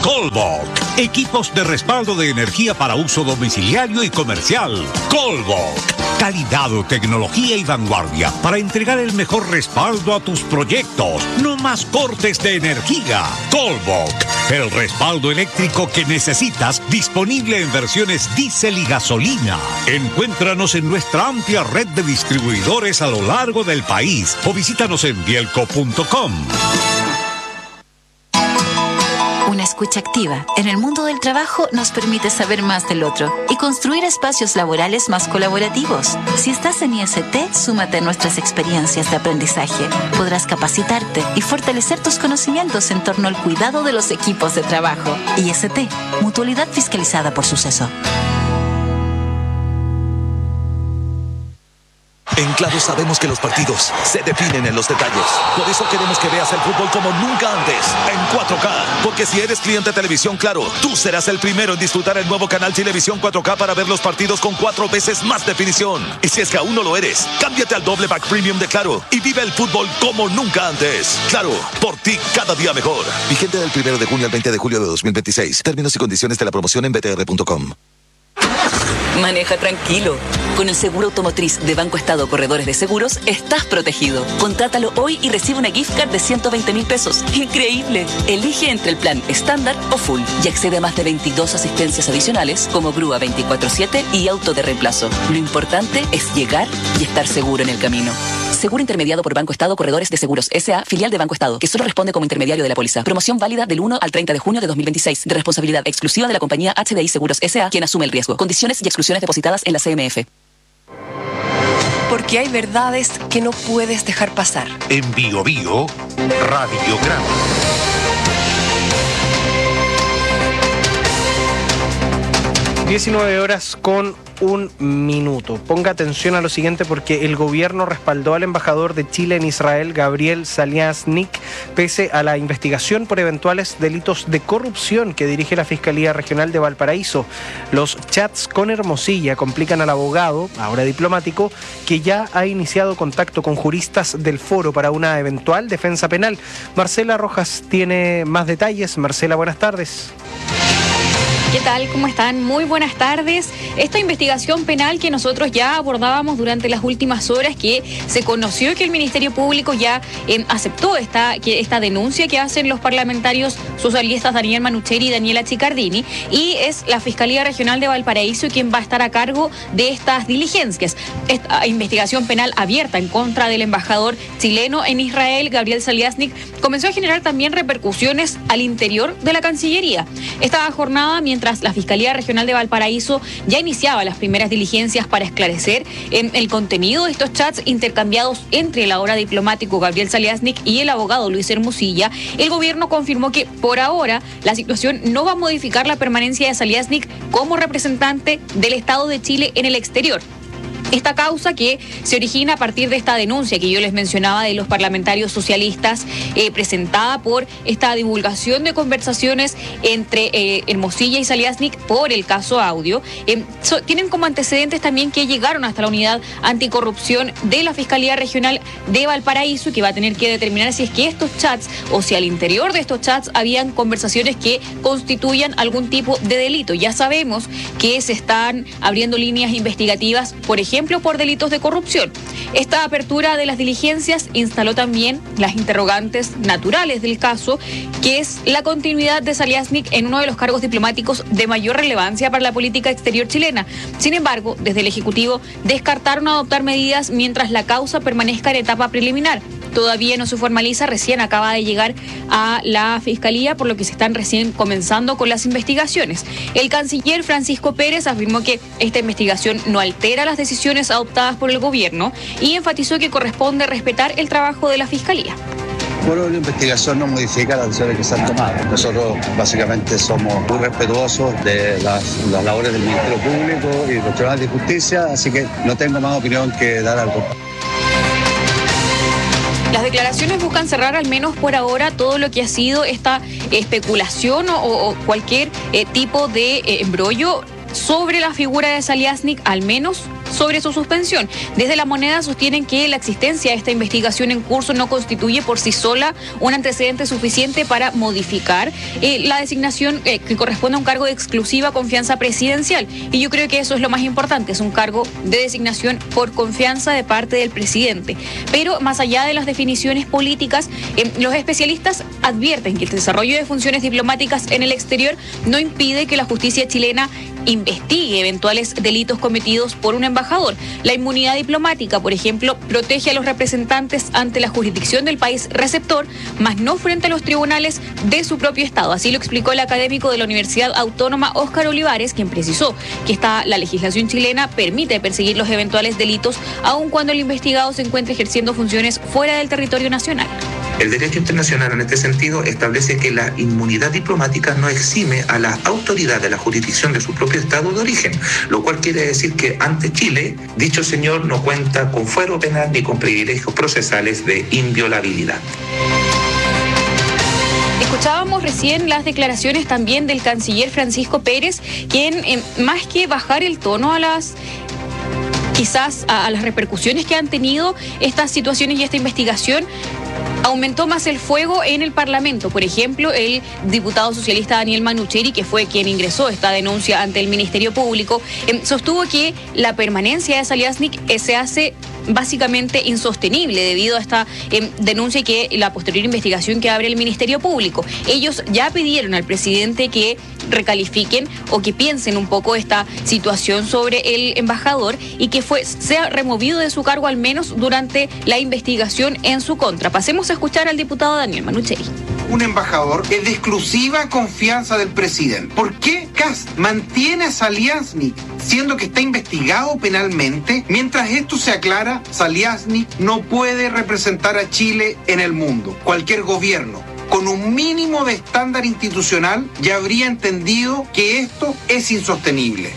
Colbok. Equipos de respaldo de energía para uso domiciliario y comercial. Colbok. Calidad, tecnología y vanguardia para entregar el mejor respaldo a tus proyectos. No más cortes de energía. Colbok. El respaldo eléctrico que necesitas, disponible en versiones diésel y gasolina. Encuéntranos en nuestra amplia red de distribuidores a lo largo del país o visítanos en bielco.com. Una escucha activa en el mundo del trabajo nos permite saber más del otro y construir espacios laborales más colaborativos. Si estás en IST, súmate a nuestras experiencias de aprendizaje. Podrás capacitarte y fortalecer tus conocimientos en torno al cuidado de los equipos de trabajo. IST, Mutualidad Fiscalizada por Suceso. En Claro sabemos que los partidos se definen en los detalles. Por eso queremos que veas el fútbol como nunca antes, en 4K. Porque si eres cliente de Televisión Claro, tú serás el primero en disfrutar el nuevo canal Televisión 4K para ver los partidos con 4 veces más definición. Y si es que aún no lo eres, cámbiate al doble pack premium de Claro y vive el fútbol como nunca antes. Claro, por ti cada día mejor. Vigente del 1 de junio al 20 de julio de 2026. Términos y condiciones de la promoción en btr.com. Maneja tranquilo. Con el seguro automotriz de Banco Estado Corredores de Seguros, estás protegido. Contrátalo hoy y recibe una gift card de 120.000 pesos. ¡Increíble! Elige entre el plan estándar o full y accede a más de 22 asistencias adicionales como grúa 24/7 y auto de reemplazo. Lo importante es llegar y estar seguro en el camino. Seguro intermediado por Banco Estado Corredores de Seguros S.A., filial de Banco Estado, que solo responde como intermediario de la póliza. Promoción válida del 1 al 30 de junio de 2026. De responsabilidad exclusiva de la compañía HDI Seguros S.A., quien asume el riesgo. Condiciones y exclusiones depositadas en la CMF. Porque hay verdades que no puedes dejar pasar. En Bio Bio, Radiograma. 19:01. Ponga atención a lo siguiente porque el gobierno respaldó al embajador de Chile en Israel, Gabriel Saliasnik, pese a la investigación por eventuales delitos de corrupción que dirige la Fiscalía Regional de Valparaíso. Los chats con Hermosilla complican al abogado, ahora diplomático, que ya ha iniciado contacto con juristas del foro para una eventual defensa penal. Marcela Rojas tiene más detalles. Marcela, buenas tardes. ¿Qué tal? ¿Cómo están? Muy buenas tardes. Esta investigación penal que nosotros ya abordábamos durante las últimas horas, que se conoció que el Ministerio Público ya aceptó esta denuncia que hacen los parlamentarios socialistas Daniel Manucheri y Daniela Chiccardini, y es la Fiscalía Regional de Valparaíso quien va a estar a cargo de estas diligencias. Esta investigación penal abierta en contra del embajador chileno en Israel, Gabriel Saliasnik, comenzó a generar también repercusiones al interior de la Cancillería. Esta jornada, mientras la Fiscalía Regional de Valparaíso ya iniciaba las primeras diligencias para esclarecer el contenido de estos chats intercambiados entre el ahora diplomático Gabriel Saliasnik y el abogado Luis Hermosilla, el gobierno confirmó que por ahora la situación no va a modificar la permanencia de Saliasnik como representante del Estado de Chile en el exterior. Esta causa que se origina a partir de esta denuncia que yo les mencionaba de los parlamentarios socialistas, presentada por esta divulgación de conversaciones entre Hermosilla y Saliasnik por el caso Audio. Tienen como antecedentes también que llegaron hasta la unidad anticorrupción de la Fiscalía Regional de Valparaíso, que va a tener que determinar si es que estos chats o si al interior de estos chats habían conversaciones que constituyan algún tipo de delito. Ya sabemos que se están abriendo líneas investigativas, por ejemplo, por delitos de corrupción. Esta apertura de las diligencias instaló también las interrogantes naturales del caso, que es la continuidad de Saliasnik en uno de los cargos diplomáticos de mayor relevancia para la política exterior chilena. Sin embargo, desde el Ejecutivo descartaron adoptar medidas mientras la causa permanezca en etapa preliminar. Todavía no se formaliza, recién acaba de llegar a la Fiscalía, por lo que se están recién comenzando con las investigaciones. El canciller Francisco Pérez afirmó que esta investigación no altera las decisiones adoptadas por el gobierno y enfatizó que corresponde respetar el trabajo de la Fiscalía. Bueno, la investigación no modifica las decisiones que se han tomado. Nosotros básicamente somos muy respetuosos de las labores del Ministerio Público y los tribunales de justicia, así que no tengo más opinión que dar algo. Las declaraciones buscan cerrar, al menos por ahora, todo lo que ha sido esta especulación o cualquier tipo de embrollo sobre la figura de Saliasnik, al menos sobre su suspensión. Desde La Moneda sostienen que la existencia de esta investigación en curso no constituye por sí sola un antecedente suficiente para modificar la designación que corresponde a un cargo de exclusiva confianza presidencial. Y yo creo que eso es lo más importante, es un cargo de designación por confianza de parte del presidente. Pero más allá de las definiciones políticas, los especialistas advierten que el desarrollo de funciones diplomáticas en el exterior no impide que la justicia chilena investigue eventuales delitos cometidos por un embajador. La inmunidad diplomática, por ejemplo, protege a los representantes ante la jurisdicción del país receptor, mas no frente a los tribunales de su propio Estado. Así lo explicó el académico de la Universidad Autónoma, Óscar Olivares, quien precisó que la legislación chilena permite perseguir los eventuales delitos, aun cuando el investigado se encuentre ejerciendo funciones fuera del territorio nacional. El derecho internacional en este sentido establece que la inmunidad diplomática no exime a la autoridad de la jurisdicción de su propio Estado de origen, lo cual quiere decir que ante Chile, dicho señor no cuenta con fuero penal ni con privilegios procesales de inviolabilidad. Escuchábamos recién las declaraciones también del canciller Francisco Pérez, quien más que bajar el tono a las repercusiones que han tenido estas situaciones y esta investigación, aumentó más el fuego en el Parlamento. Por ejemplo, el diputado socialista Daniel Manucheri, que fue quien ingresó esta denuncia ante el Ministerio Público, sostuvo que la permanencia de Zaliaznik se hace básicamente insostenible debido a esta denuncia y que la posterior investigación que abre el Ministerio Público. Ellos ya pidieron al presidente que recalifiquen o que piensen un poco esta situación sobre el embajador y que sea removido de su cargo al menos durante la investigación en su contra. Pasemos a escuchar al diputado Daniel Manucheri. Un embajador es de exclusiva confianza del presidente. ¿Por qué Kast mantiene a Zaliaznik siendo que está investigado penalmente? Mientras esto se aclara, Zaliaznik no puede representar a Chile en el mundo. Cualquier gobierno con un mínimo de estándar institucional ya habría entendido que esto es insostenible.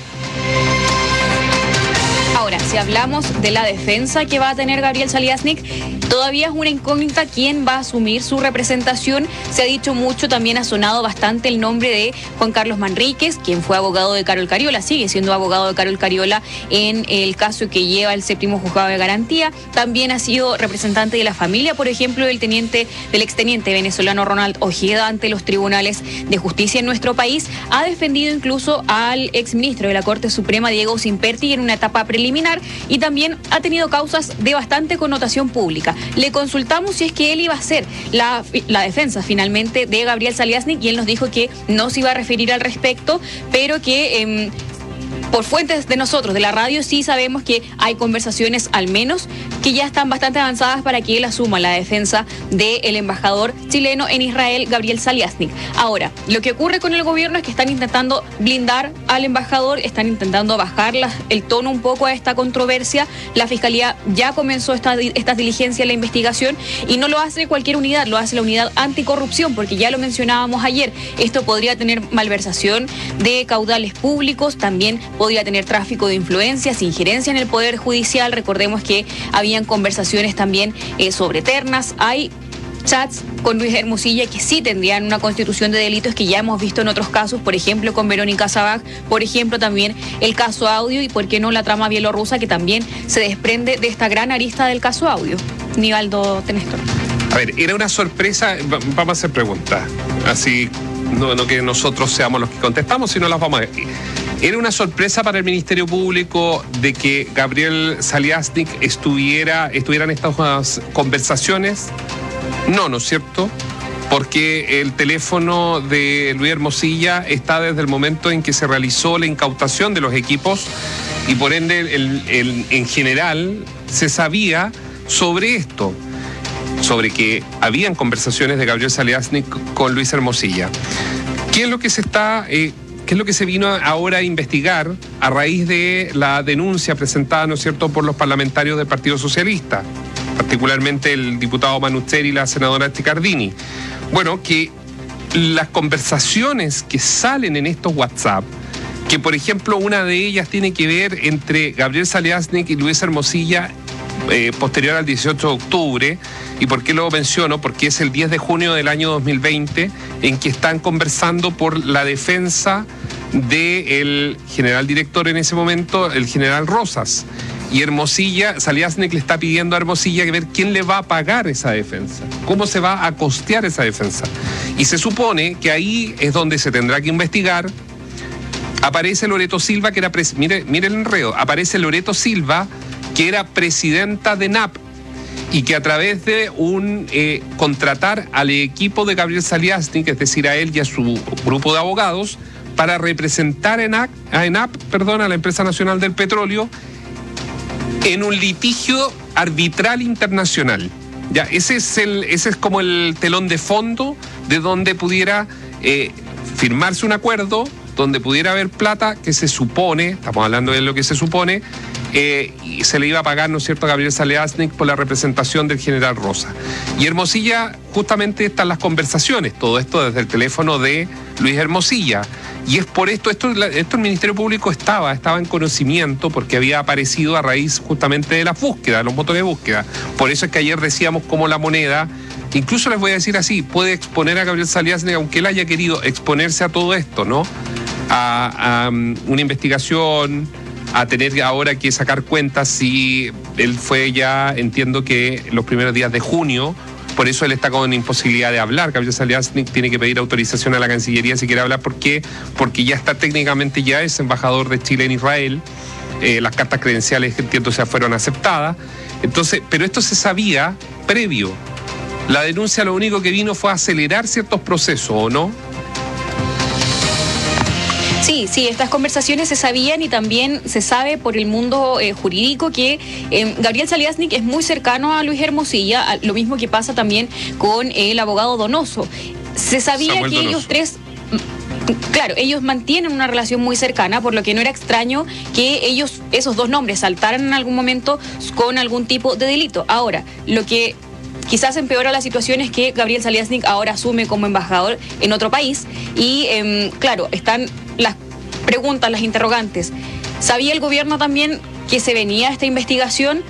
Ahora, si hablamos de la defensa que va a tener Gabriel Zaliaznik, todavía es una incógnita quién va a asumir su representación. Se ha dicho mucho, también ha sonado bastante el nombre de Juan Carlos Manríquez, quien fue abogado de Carol Cariola, sigue siendo abogado de Carol Cariola en el caso que lleva el 7º Juzgado de Garantía. También ha sido representante de la familia, por ejemplo, del exteniente venezolano Ronald Ojeda ante los tribunales de justicia en nuestro país. Ha defendido incluso al exministro de la Corte Suprema, Diego Simperti, en una etapa preliminar, y también ha tenido causas de bastante connotación pública. Le consultamos si es que él iba a hacer la defensa finalmente de Gabriel Zaliaznik y él nos dijo que no se iba a referir al respecto, pero que por fuentes de nosotros, de la radio, sí sabemos que hay conversaciones al menos que ya están bastante avanzadas para que él asuma la defensa del embajador chileno en Israel, Gabriel Zaliaznik. Ahora, lo que ocurre con el gobierno es que están intentando blindar al embajador, están intentando bajar el tono un poco a esta controversia. La Fiscalía ya comenzó estas diligencias, la investigación, y no lo hace cualquier unidad, lo hace la unidad anticorrupción, porque ya lo mencionábamos ayer, esto podría tener malversación de caudales públicos, también podría tener tráfico de influencias, injerencia en el Poder Judicial. Recordemos que habían conversaciones también sobre ternas. Hay chats con Luis Hermosilla que sí tendrían una constitución de delitos que ya hemos visto en otros casos, por ejemplo con Verónica Sabag, por ejemplo también el caso Audio y por qué no la trama bielorrusa, que también se desprende de esta gran arista del caso Audio. Nivaldo Tenéstor. A ver, era una sorpresa, vamos a hacer preguntas, así no que nosotros seamos los que contestamos, sino las vamos a ver. ¿Era una sorpresa para el Ministerio Público de que Gabriel Zaliaznik estuviera en estas conversaciones? No es cierto, porque el teléfono de Luis Hermosilla está desde el momento en que se realizó la incautación de los equipos y por ende en general se sabía sobre esto, sobre que habían conversaciones de Gabriel Zaliaznik con Luis Hermosilla. ¿Qué es lo que se vino ahora a investigar a raíz de la denuncia presentada, ¿no es cierto?, por los parlamentarios del Partido Socialista, particularmente el diputado Manucheri y la senadora Ticardini? Bueno, que las conversaciones que salen en estos WhatsApp, que por ejemplo una de ellas tiene que ver entre Gabriel Zaliaznik y Luis Hermosilla, posterior al 18 de octubre. ¿Y por qué lo menciono? Porque es el 10 de junio del año 2020 en que están conversando por la defensa del general director en ese momento, el general Rosas. Y Hermosilla, Saliasnik le está pidiendo a Hermosilla que ver quién le va a pagar esa defensa, cómo se va a costear esa defensa. Y se supone que ahí es donde se tendrá que investigar. Aparece Loreto Silva, que era mire el enredo, aparece Loreto Silva, que era presidenta de NAP, y que a través de contratar al equipo de Gabriel Saliasnik, es decir, a él y a su grupo de abogados, para representar a ENAP, a la Empresa Nacional del Petróleo, en un litigio arbitral internacional. Ya, ese es como el telón de fondo de donde pudiera firmarse un acuerdo, donde pudiera haber plata que se supone, estamos hablando de lo que se supone, y se le iba a pagar, ¿no es cierto?, a Gabriel Saliasnik por la representación del general Rosa. Y Hermosilla, justamente están las conversaciones, todo esto desde el teléfono de Luis Hermosilla. Y es por esto el Ministerio Público estaba en conocimiento, porque había aparecido a raíz justamente de las búsquedas, los motores de búsqueda. Por eso es que ayer decíamos cómo la moneda, incluso les voy a decir así, puede exponer a Gabriel Saliasnik, aunque él haya querido exponerse a todo esto, ¿no? A una investigación, a tener ahora que sacar cuentas si él fue ya, entiendo que los primeros días de junio, por eso él está con imposibilidad de hablar. Gabriel Saliasnik tiene que pedir autorización a la Cancillería si quiere hablar. ¿Por qué? Porque ya está técnicamente, ya es embajador de Chile en Israel. Las cartas credenciales, entiendo, se fueron aceptadas. Entonces, pero esto se sabía previo. La denuncia lo único que vino fue a acelerar ciertos procesos, ¿o no? Sí, estas conversaciones se sabían, y también se sabe por el mundo jurídico que Gabriel Saliasnik es muy cercano a Luis Hermosilla, lo mismo que pasa también con el abogado Donoso. Se sabía Samuel que Donoso. Ellos tres, claro, ellos mantienen una relación muy cercana, por lo que no era extraño que esos dos nombres saltaran en algún momento con algún tipo de delito. Ahora, lo que quizás empeora la situación es que Gabriel Saliasnik ahora asume como embajador en otro país y, claro, están las preguntas, las interrogantes. ¿Sabía el gobierno también que se venía esta investigación?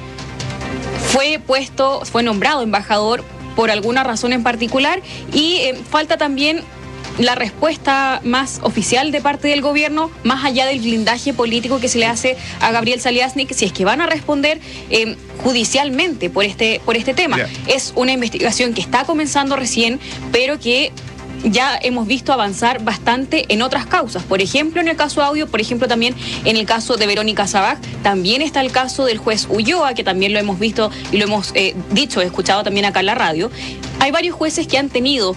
Fue nombrado embajador por alguna razón en particular, y falta también la respuesta más oficial de parte del gobierno, más allá del blindaje político que se le hace a Gabriel Saliasnik, si es que van a responder judicialmente por este tema. Mira. Es una investigación que está comenzando recién, pero que ya hemos visto avanzar bastante en otras causas. Por ejemplo, en el caso Audio, por ejemplo, también en el caso de Verónica Sabaj, también está el caso del juez Ulloa, que también lo hemos visto y lo hemos escuchado también acá en la radio. Hay varios jueces que han tenido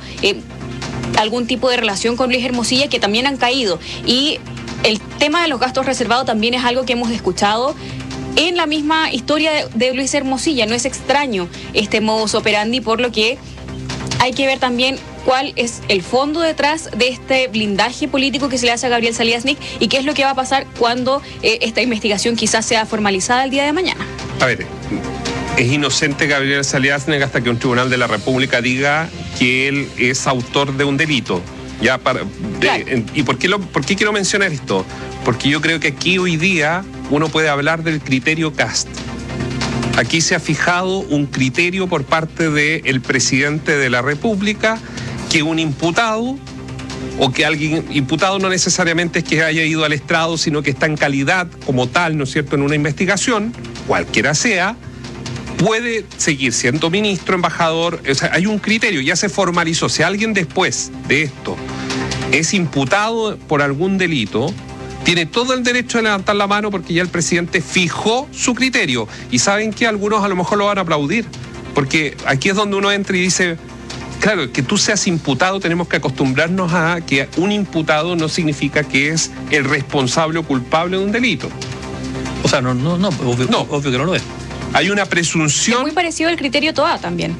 algún tipo de relación con Luis Hermosilla, que también han caído. Y el tema de los gastos reservados también es algo que hemos escuchado en la misma historia de Luis Hermosilla. No es extraño este modus operandi, por lo que hay que ver también cuál es el fondo detrás de este blindaje político que se le hace a Gabriel Saliasnik, y qué es lo que va a pasar cuando esta investigación quizás sea formalizada el día de mañana. A ver, es inocente Gabriel Saliasnik hasta que un tribunal de la República diga que él es autor de un delito. Claro. ¿Y por qué quiero mencionar esto? Porque yo creo que aquí hoy día uno puede hablar del criterio Kast. Aquí se ha fijado un criterio por parte del presidente de la República, que un imputado, o que alguien imputado no necesariamente es que haya ido al estrado, sino que está en calidad como tal, ¿no es cierto?, en una investigación, cualquiera sea, puede seguir siendo ministro, embajador. O sea, hay un criterio, ya se formalizó. Si alguien después de esto es imputado por algún delito, tiene todo el derecho de levantar la mano, porque ya el presidente fijó su criterio. Y saben que algunos a lo mejor lo van a aplaudir, porque aquí es donde uno entra y dice, claro, que tú seas imputado, tenemos que acostumbrarnos a que un imputado no significa que es el responsable o culpable de un delito. O sea, obvio que no lo es. Hay una presunción. Es muy parecido al criterio TOA también.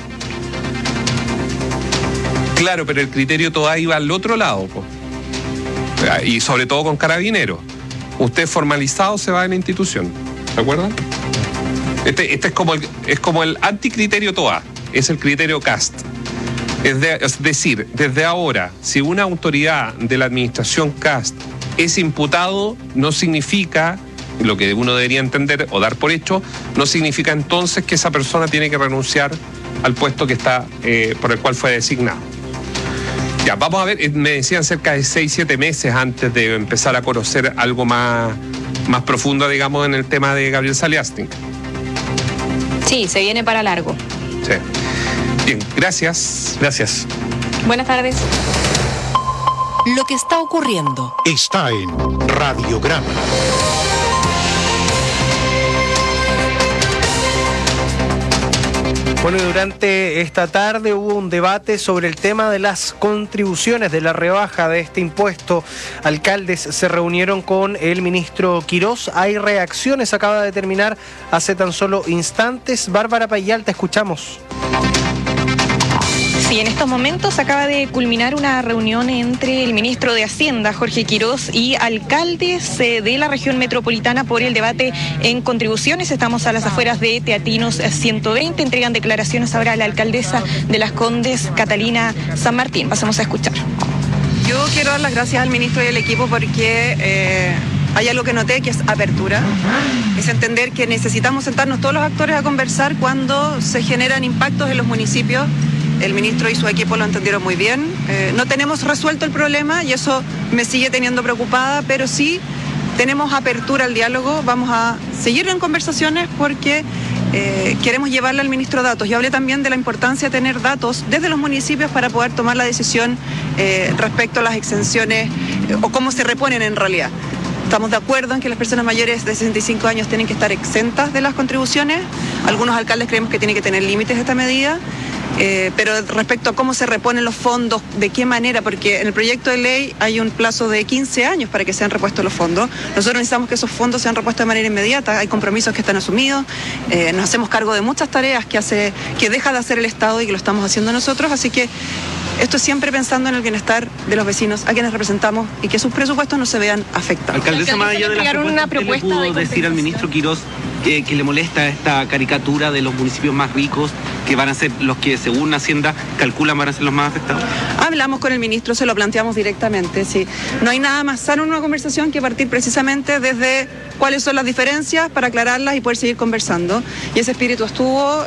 Claro, pero el criterio TOA iba al otro lado, po. Y sobre todo con Carabineros. Usted formalizado se va de la institución, ¿de acuerdo? Este es como el anticriterio TOA, es el criterio Kast. Es decir, desde ahora, si una autoridad de la administración Kast es imputado, no significa, lo que uno debería entender o dar por hecho, no significa entonces que esa persona tiene que renunciar al puesto que está por el cual fue designado. Ya, vamos a ver, me decían cerca de 6-7 meses antes de empezar a conocer algo más más profunda, digamos, en el tema de Gabriel Saliasnik. Sí, se viene para largo. Sí. Bien, gracias. Gracias. Buenas tardes. Lo que está ocurriendo está en Radiograma. Bueno, y durante esta tarde hubo un debate sobre el tema de las contribuciones, de la rebaja de este impuesto. Alcaldes se reunieron con el ministro Quirós. Hay reacciones, acaba de terminar hace tan solo instantes. Bárbara Payal, te escuchamos. Sí, en estos momentos acaba de culminar una reunión entre el ministro de Hacienda, Jorge Quirós, y alcaldes de la región metropolitana por el debate en contribuciones. Estamos a las afueras de Teatinos 120. Entregan declaraciones ahora a la alcaldesa de Las Condes, Catalina San Martín. Pasemos a escuchar. Yo quiero dar las gracias al ministro y al equipo porque hay algo que noté, que es apertura. Es entender que necesitamos sentarnos todos los actores a conversar cuando se generan impactos en los municipios. El ministro y su equipo lo entendieron muy bien. No tenemos resuelto el problema y eso me sigue teniendo preocupada, pero sí tenemos apertura al diálogo. Vamos a seguir en conversaciones porque queremos llevarle al ministro datos. Yo hablé también de la importancia de tener datos desde los municipios para poder tomar la decisión respecto a las exenciones o cómo se reponen en realidad. Estamos de acuerdo en que las personas mayores de 65 años tienen que estar exentas de las contribuciones. Algunos alcaldes creemos que tiene que tener límites esta medida. Pero respecto a cómo se reponen los fondos, de qué manera, porque en el proyecto de ley hay un plazo de 15 años para que sean repuestos los fondos. Nosotros necesitamos que esos fondos sean repuestos de manera inmediata. Hay compromisos que están asumidos, nos hacemos cargo de muchas tareas que deja de hacer el Estado y que lo estamos haciendo nosotros, así que esto es siempre pensando en el bienestar de los vecinos a quienes representamos y que sus presupuestos no se vean afectados. Alcaldesa, más allá de las propuestas, ¿le pudo decir al ministro Quirós que le molesta esta caricatura de los municipios más ricos, que van a ser los que, según Hacienda, calculan van a ser los más afectados? Hablamos con el ministro, se lo planteamos directamente, sí. No hay nada más sano en una conversación que partir precisamente desde cuáles son las diferencias para aclararlas y poder seguir conversando. Y ese espíritu estuvo,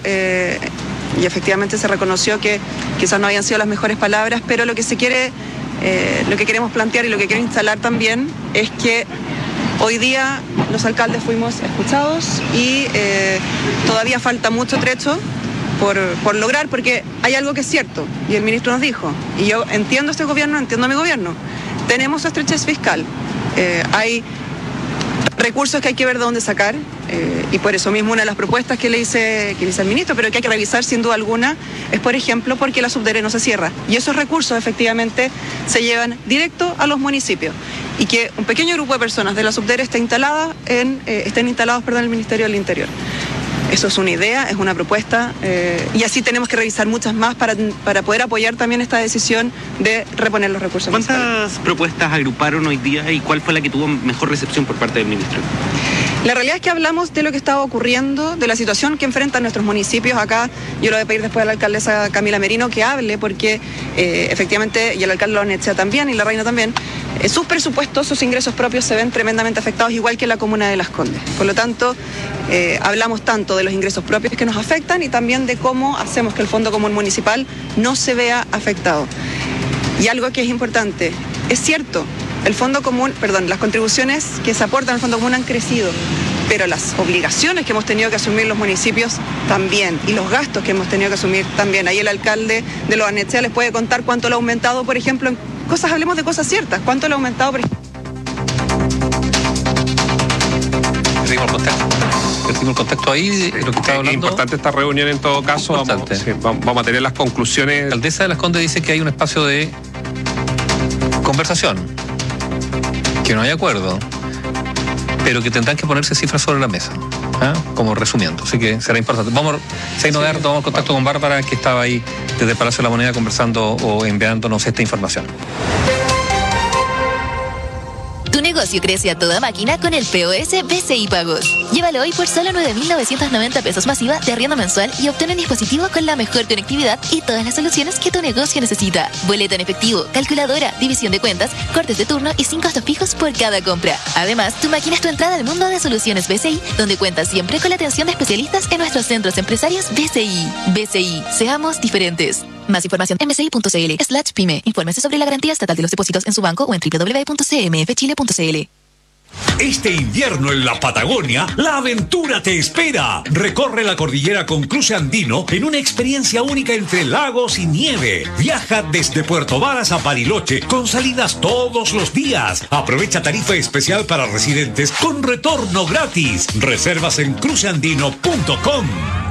y efectivamente se reconoció que quizás no habían sido las mejores palabras, pero lo que se quiere, lo que queremos plantear y lo que quiero instalar también es que hoy día los alcaldes fuimos escuchados y todavía falta mucho trecho por lograr, porque hay algo que es cierto, y el ministro nos dijo, y yo entiendo este gobierno, entiendo a mi gobierno, tenemos estrechez fiscal, hay recursos que hay que ver de dónde sacar, y por eso mismo una de las propuestas que le hice al ministro, pero que hay que revisar sin duda alguna, es por ejemplo porque la Subdere no se cierra, y esos recursos efectivamente se llevan directo a los municipios, y que un pequeño grupo de personas de la Subdere estén instalados en el Ministerio del Interior. Eso es una idea, es una propuesta, y así tenemos que revisar muchas más para poder apoyar también esta decisión de reponer los recursos. ¿Cuántas propuestas agruparon hoy día y cuál fue la que tuvo mejor recepción por parte del ministro? La realidad es que hablamos de lo que estaba ocurriendo, de la situación que enfrentan nuestros municipios. Acá yo lo voy a pedir después a la alcaldesa Camila Merino que hable, porque efectivamente, y el alcalde Loanechea también, y la reina también, sus presupuestos, sus ingresos propios se ven tremendamente afectados, igual que la comuna de Las Condes. Por lo tanto, hablamos tanto de los ingresos propios que nos afectan y también de cómo hacemos que el Fondo Común Municipal no se vea afectado. Y algo que es importante, es cierto, las contribuciones que se aportan al Fondo Común han crecido, pero las obligaciones que hemos tenido que asumir los municipios también, y los gastos que hemos tenido que asumir también. Ahí el alcalde de Loanechea les puede contar cuánto lo ha aumentado, por ejemplo, en cosas, hablemos de cosas ciertas, cuánto lo ha aumentado, por ejemplo. El contacto ahí de lo que estaba hablando. Es importante esta reunión en todo caso. Vamos a tener las conclusiones. La alcaldesa de Las Condes dice que hay un espacio de conversación, que no hay acuerdo, pero que tendrán que ponerse cifras sobre la mesa, como resumiendo. Así que será importante. Tomamos contacto con Bárbara, que estaba ahí desde el Palacio de la Moneda conversando o enviándonos esta información. Tu negocio crece a toda máquina con el POS BCI Pagos. Llévalo hoy por solo 9.990 pesos masiva de arriendo mensual y obtén un dispositivo con la mejor conectividad y todas las soluciones que tu negocio necesita. Boleta en efectivo, calculadora, división de cuentas, cortes de turno y sin costos fijos por cada compra. Además, tu máquina es tu entrada al mundo de soluciones BCI, donde cuentas siempre con la atención de especialistas en nuestros centros empresarios BCI. BCI, seamos diferentes. Más información en bci.cl/pyme. Infórmese sobre la garantía estatal de los depósitos en su banco o en www.cmfchile.cl. Este invierno en la Patagonia, la aventura te espera. Recorre la cordillera con cruce andino en una experiencia única entre lagos y nieve. Viaja desde Puerto Varas a Bariloche con salidas todos los días. Aprovecha tarifa especial para residentes con retorno gratis. Reservas en cruceandino.com.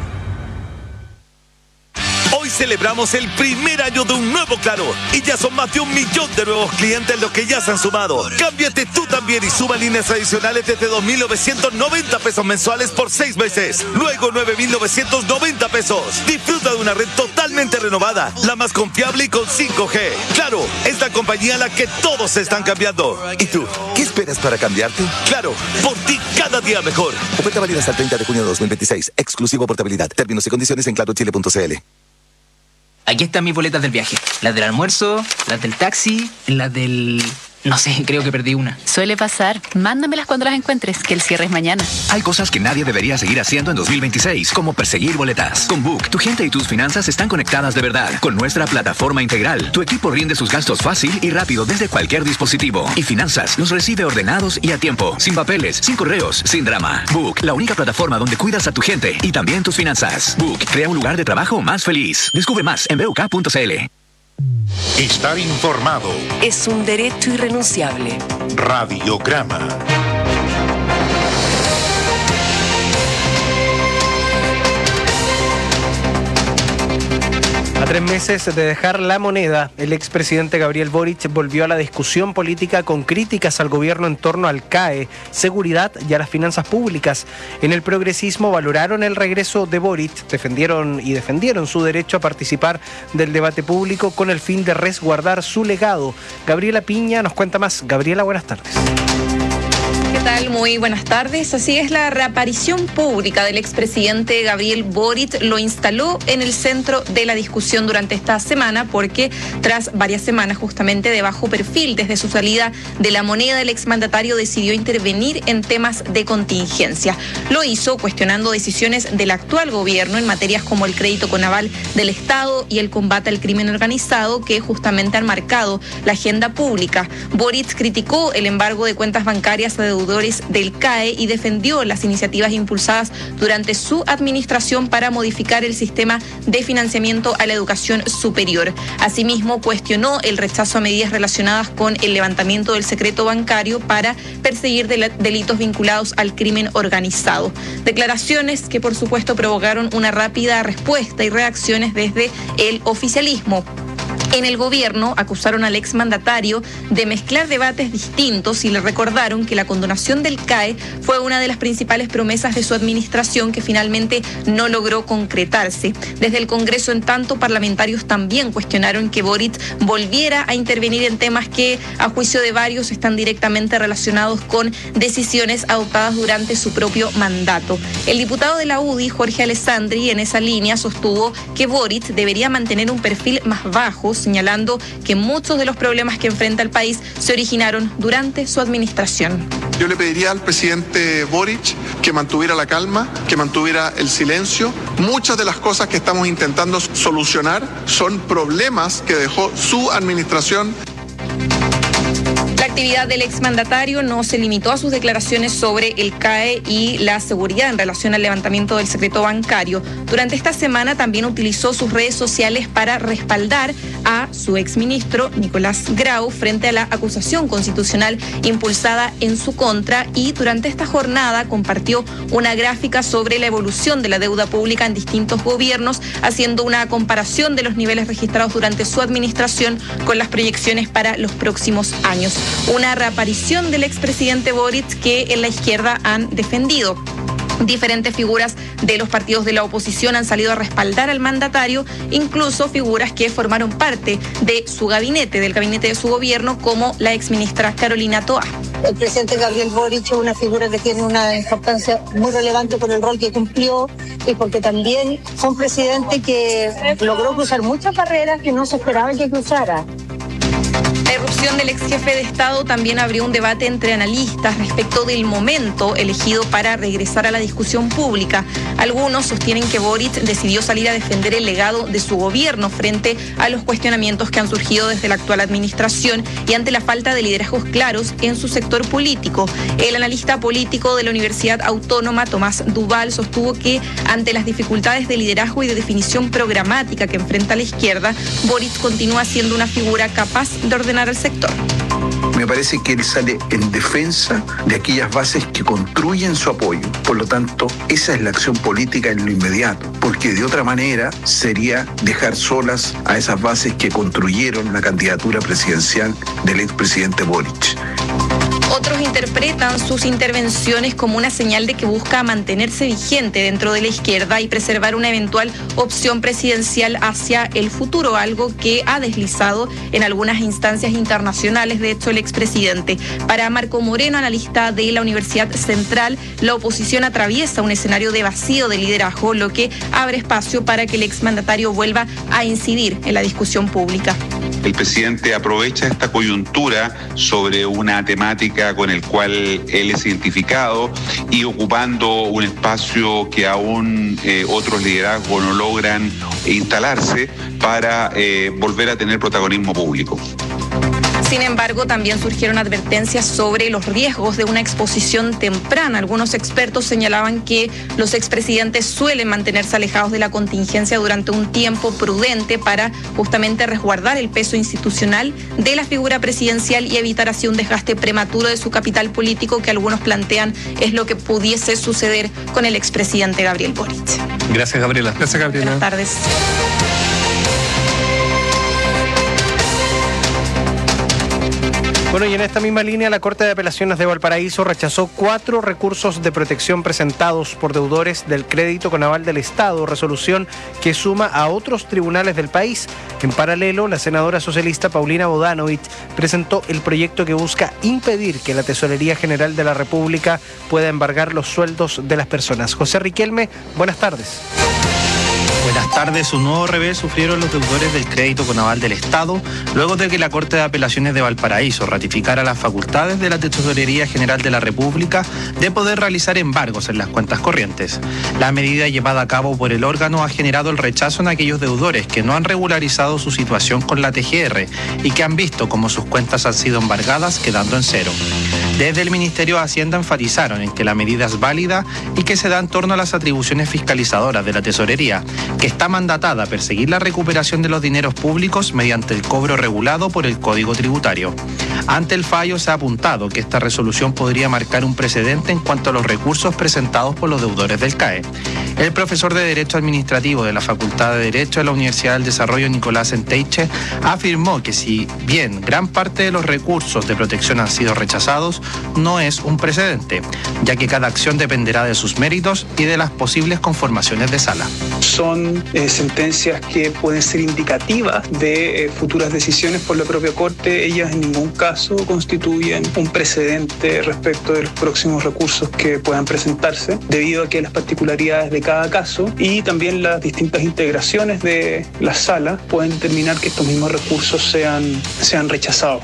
Hoy celebramos el primer año de un nuevo Claro y ya son más de 1 millón de nuevos clientes los que ya se han sumado. Cámbiate tú también y suma líneas adicionales desde 2.990 pesos mensuales por 6 meses. Luego 9.990 pesos. Disfruta de una red totalmente renovada, la más confiable y con 5G. Claro, es la compañía a la que todos se están cambiando. ¿Y tú? ¿Qué esperas para cambiarte? Claro, por ti cada día mejor. Oferta válida hasta el 30 de junio de 2026. Exclusivo portabilidad. Términos y condiciones en clarochile.cl. Aquí están mis boletas del viaje. Las del almuerzo, las del taxi, las del... No sé, creo que perdí una. Suele pasar. Mándamelas cuando las encuentres, que el cierre es mañana. Hay cosas que nadie debería seguir haciendo en 2026, como perseguir boletas. Con Book, tu gente y tus finanzas están conectadas de verdad. Con nuestra plataforma integral, tu equipo rinde sus gastos fácil y rápido desde cualquier dispositivo. Y finanzas los recibe ordenados y a tiempo. Sin papeles, sin correos, sin drama. Book, la única plataforma donde cuidas a tu gente y también tus finanzas. Book, crea un lugar de trabajo más feliz. Descubre más en BUK.cl. Estar informado es un derecho irrenunciable. Radiograma. A 3 meses de dejar la moneda, el expresidente Gabriel Boric volvió a la discusión política con críticas al gobierno en torno al CAE, seguridad y a las finanzas públicas. En el progresismo valoraron el regreso de Boric, defendieron su derecho a participar del debate público con el fin de resguardar su legado. Gabriela Piña nos cuenta más. Gabriela, buenas tardes. ¿Qué tal? Muy buenas tardes. Así es, la reaparición pública del expresidente Gabriel Boric lo instaló en el centro de la discusión durante esta semana, porque tras varias semanas justamente de bajo perfil desde su salida de la moneda, el exmandatario decidió intervenir en temas de contingencia. Lo hizo cuestionando decisiones del actual gobierno en materias como el crédito con aval del Estado y el combate al crimen organizado, que justamente han marcado la agenda pública. Boric criticó el embargo de cuentas bancarias a deudores del CAE y defendió las iniciativas impulsadas durante su administración para modificar el sistema de financiamiento a la educación superior. Asimismo, cuestionó el rechazo a medidas relacionadas con el levantamiento del secreto bancario para perseguir delitos vinculados al crimen organizado. Declaraciones que, por supuesto, provocaron una rápida respuesta y reacciones desde el oficialismo. En el gobierno acusaron al exmandatario de mezclar debates distintos y le recordaron que la condonación del CAE fue una de las principales promesas de su administración que finalmente no logró concretarse. Desde el Congreso, en tanto, parlamentarios también cuestionaron que Boric volviera a intervenir en temas que, a juicio de varios, están directamente relacionados con decisiones adoptadas durante su propio mandato. El diputado de la UDI, Jorge Alessandri, en esa línea sostuvo que Boric debería mantener un perfil más bajo, señalando que muchos de los problemas que enfrenta el país se originaron durante su administración. Yo le pediría al presidente Boric que mantuviera la calma, que mantuviera el silencio. Muchas de las cosas que estamos intentando solucionar son problemas que dejó su administración. La actividad del exmandatario no se limitó a sus declaraciones sobre el CAE y la seguridad en relación al levantamiento del secreto bancario. Durante esta semana también utilizó sus redes sociales para respaldar a su exministro Nicolás Grau frente a la acusación constitucional impulsada en su contra, y durante esta jornada compartió una gráfica sobre la evolución de la deuda pública en distintos gobiernos, haciendo una comparación de los niveles registrados durante su administración con las proyecciones para los próximos años. Una reaparición del expresidente Boric que en la izquierda han defendido. Diferentes figuras de los partidos de la oposición han salido a respaldar al mandatario, incluso figuras que formaron parte de su gabinete, del gabinete de su gobierno, como la exministra Carolina Toá. El presidente Gabriel Boric es una figura que tiene una importancia muy relevante por el rol que cumplió y porque también fue un presidente que logró cruzar muchas barreras que no se esperaba que cruzara. La irrupción del ex jefe de Estado también abrió un debate entre analistas respecto del momento elegido para regresar a la discusión pública. Algunos sostienen que Boric decidió salir a defender el legado de su gobierno frente a los cuestionamientos que han surgido desde la actual administración y ante la falta de liderazgos claros en su sector político. El analista político de la Universidad Autónoma, Tomás Duval, sostuvo que ante las dificultades de liderazgo y de definición programática que enfrenta la izquierda, Boric continúa siendo una figura capaz de ordenar al sector. Me parece que él sale en defensa de aquellas bases que construyen su apoyo. Por lo tanto, esa es la acción política en lo inmediato, porque de otra manera sería dejar solas a esas bases que construyeron la candidatura presidencial del expresidente Boric. Otros interpretan sus intervenciones como una señal de que busca mantenerse vigente dentro de la izquierda y preservar una eventual opción presidencial hacia el futuro, algo que ha deslizado en algunas instancias internacionales, de hecho, el expresidente. Para Marco Moreno, analista de la Universidad Central, la oposición atraviesa un escenario de vacío de liderazgo, lo que abre espacio para que el exmandatario vuelva a incidir en la discusión pública. El presidente aprovecha esta coyuntura sobre una temática con el cual él es identificado y ocupando un espacio que aún otros liderazgos no logran instalarse para volver a tener protagonismo público. Sin embargo, también surgieron advertencias sobre los riesgos de una exposición temprana. Algunos expertos señalaban que los expresidentes suelen mantenerse alejados de la contingencia durante un tiempo prudente para justamente resguardar el peso institucional de la figura presidencial y evitar así un desgaste prematuro de su capital político, que algunos plantean es lo que pudiese suceder con el expresidente Gabriel Boric. Gracias, Gabriela. Gracias, Gabriela. Buenas tardes. Bueno, y en esta misma línea, la Corte de Apelaciones de Valparaíso rechazó 4 recursos de protección presentados por deudores del crédito con aval del Estado, resolución que suma a otros tribunales del país. En paralelo, la senadora socialista Paulina Bodanovich presentó el proyecto que busca impedir que la Tesorería General de la República pueda embargar los sueldos de las personas. José Riquelme, buenas tardes. Buenas tardes. Un nuevo revés sufrieron los deudores del crédito con aval del Estado luego de que la Corte de Apelaciones de Valparaíso ratificara las facultades de la Tesorería General de la República de poder realizar embargos en las cuentas corrientes. La medida llevada a cabo por el órgano ha generado el rechazo en aquellos deudores que no han regularizado su situación con la TGR y que han visto cómo sus cuentas han sido embargadas, quedando en cero. Desde el Ministerio de Hacienda enfatizaron en que la medida es válida y que se da en torno a las atribuciones fiscalizadoras de la Tesorería, que está mandatada a perseguir la recuperación de los dineros públicos mediante el cobro regulado por el Código Tributario. Ante el fallo se ha apuntado que esta resolución podría marcar un precedente en cuanto a los recursos presentados por los deudores del CAE. El profesor de Derecho Administrativo de la Facultad de Derecho de la Universidad del Desarrollo, Nicolás Enteiche, afirmó que si bien gran parte de los recursos de protección han sido rechazados, no es un precedente, ya que cada acción dependerá de sus méritos y de las posibles conformaciones de sala. Son sentencias que pueden ser indicativas de futuras decisiones por la propia Corte. Ellas en ningún caso constituyen un precedente respecto de los próximos recursos que puedan presentarse, debido a que las particularidades de cada caso y también las distintas integraciones de la sala pueden determinar que estos mismos recursos sean rechazados.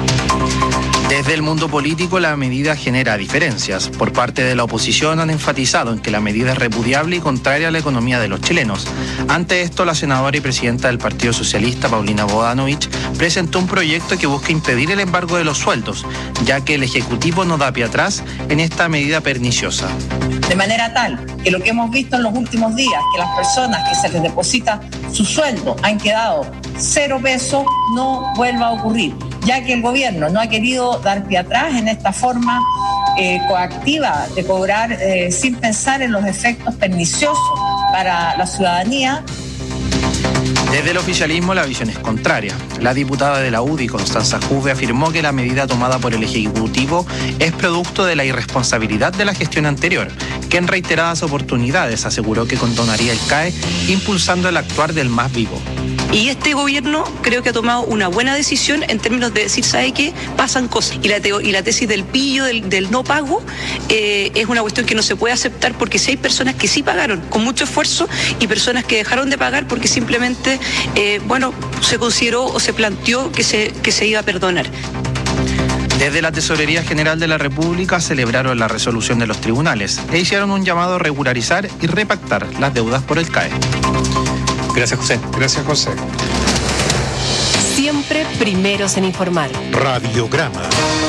Desde el mundo político, la medida genera diferencias. Por parte de la oposición han enfatizado en que la medida es repudiable y contraria a la economía de los chilenos. Ante esto, la senadora y presidenta del Partido Socialista, Paulina Bodanovich, presentó un proyecto que busca impedir el embargo de los sueldos, ya que el Ejecutivo no da pie atrás en esta medida perniciosa. De manera tal que lo que hemos visto en los últimos días, que las personas que se les deposita su sueldo han quedado 0 pesos, no vuelva a ocurrir, ya que el gobierno no ha querido dar pie atrás en esta forma coactiva de cobrar sin pensar en los efectos perniciosos para la ciudadanía. Desde el oficialismo la visión es contraria. La diputada de la UDI, Constanza Juve, afirmó que la medida tomada por el Ejecutivo es producto de la irresponsabilidad de la gestión anterior, que en reiteradas oportunidades aseguró que condonaría el CAE, impulsando el actuar del más vivo. Y este gobierno creo que ha tomado una buena decisión en términos de decir, ¿sabe qué? Pasan cosas. Y la tesis del pillo, del no pago, es una cuestión que no se puede aceptar, porque si hay personas que sí pagaron con mucho esfuerzo y personas que dejaron de pagar porque simplemente, se consideró o se planteó que se iba a perdonar. Desde la Tesorería General de la República celebraron la resolución de los tribunales e hicieron un llamado a regularizar y repactar las deudas por el CAE. Gracias, José. Gracias, José. Siempre primeros en informar. Radiograma.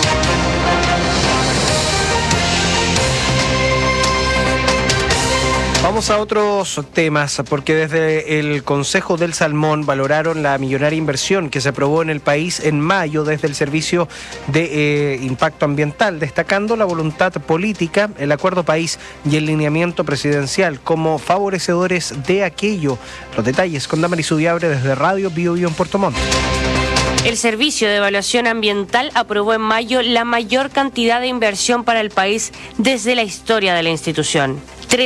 Vamos a otros temas, porque desde el Consejo del Salmón valoraron la millonaria inversión que se aprobó en el país en mayo desde el Servicio de Impacto Ambiental, destacando la voluntad política, el acuerdo país y el lineamiento presidencial como favorecedores de aquello. Los detalles con Damaris Subiabre desde Radio Bio Bio en Puerto Montt. El Servicio de Evaluación Ambiental aprobó en mayo la mayor cantidad de inversión para el país desde la historia de la institución.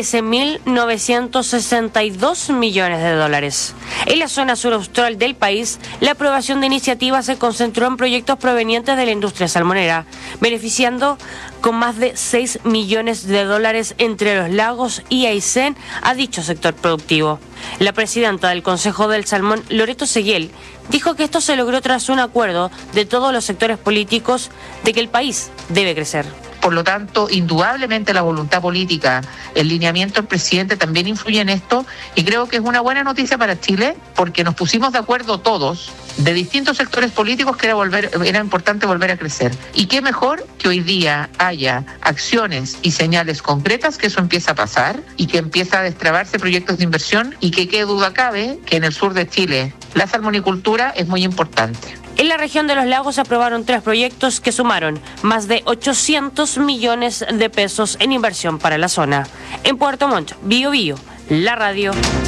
13.962 millones de dólares. En la zona sur austral del país, la aprobación de iniciativas se concentró en proyectos provenientes de la industria salmonera, beneficiando con más de 6 millones de dólares entre Los Lagos y Aysén a dicho sector productivo. La presidenta del Consejo del Salmón, Loreto Seguiel, dijo que esto se logró tras un acuerdo de todos los sectores políticos de que el país debe crecer. Por lo tanto, indudablemente la voluntad política, el lineamiento del presidente también influye en esto, y creo que es una buena noticia para Chile, porque nos pusimos de acuerdo todos, de distintos sectores políticos, que era importante volver a crecer. Y qué mejor que hoy día haya acciones y señales concretas que eso empieza a pasar y que empieza a destrabarse proyectos de inversión, y que qué duda cabe que en el sur de Chile la salmonicultura es muy importante. En la región de Los Lagos se aprobaron 3 proyectos que sumaron más de 800 millones de pesos en inversión para la zona. En Puerto Montt, Bio Bio, la radio.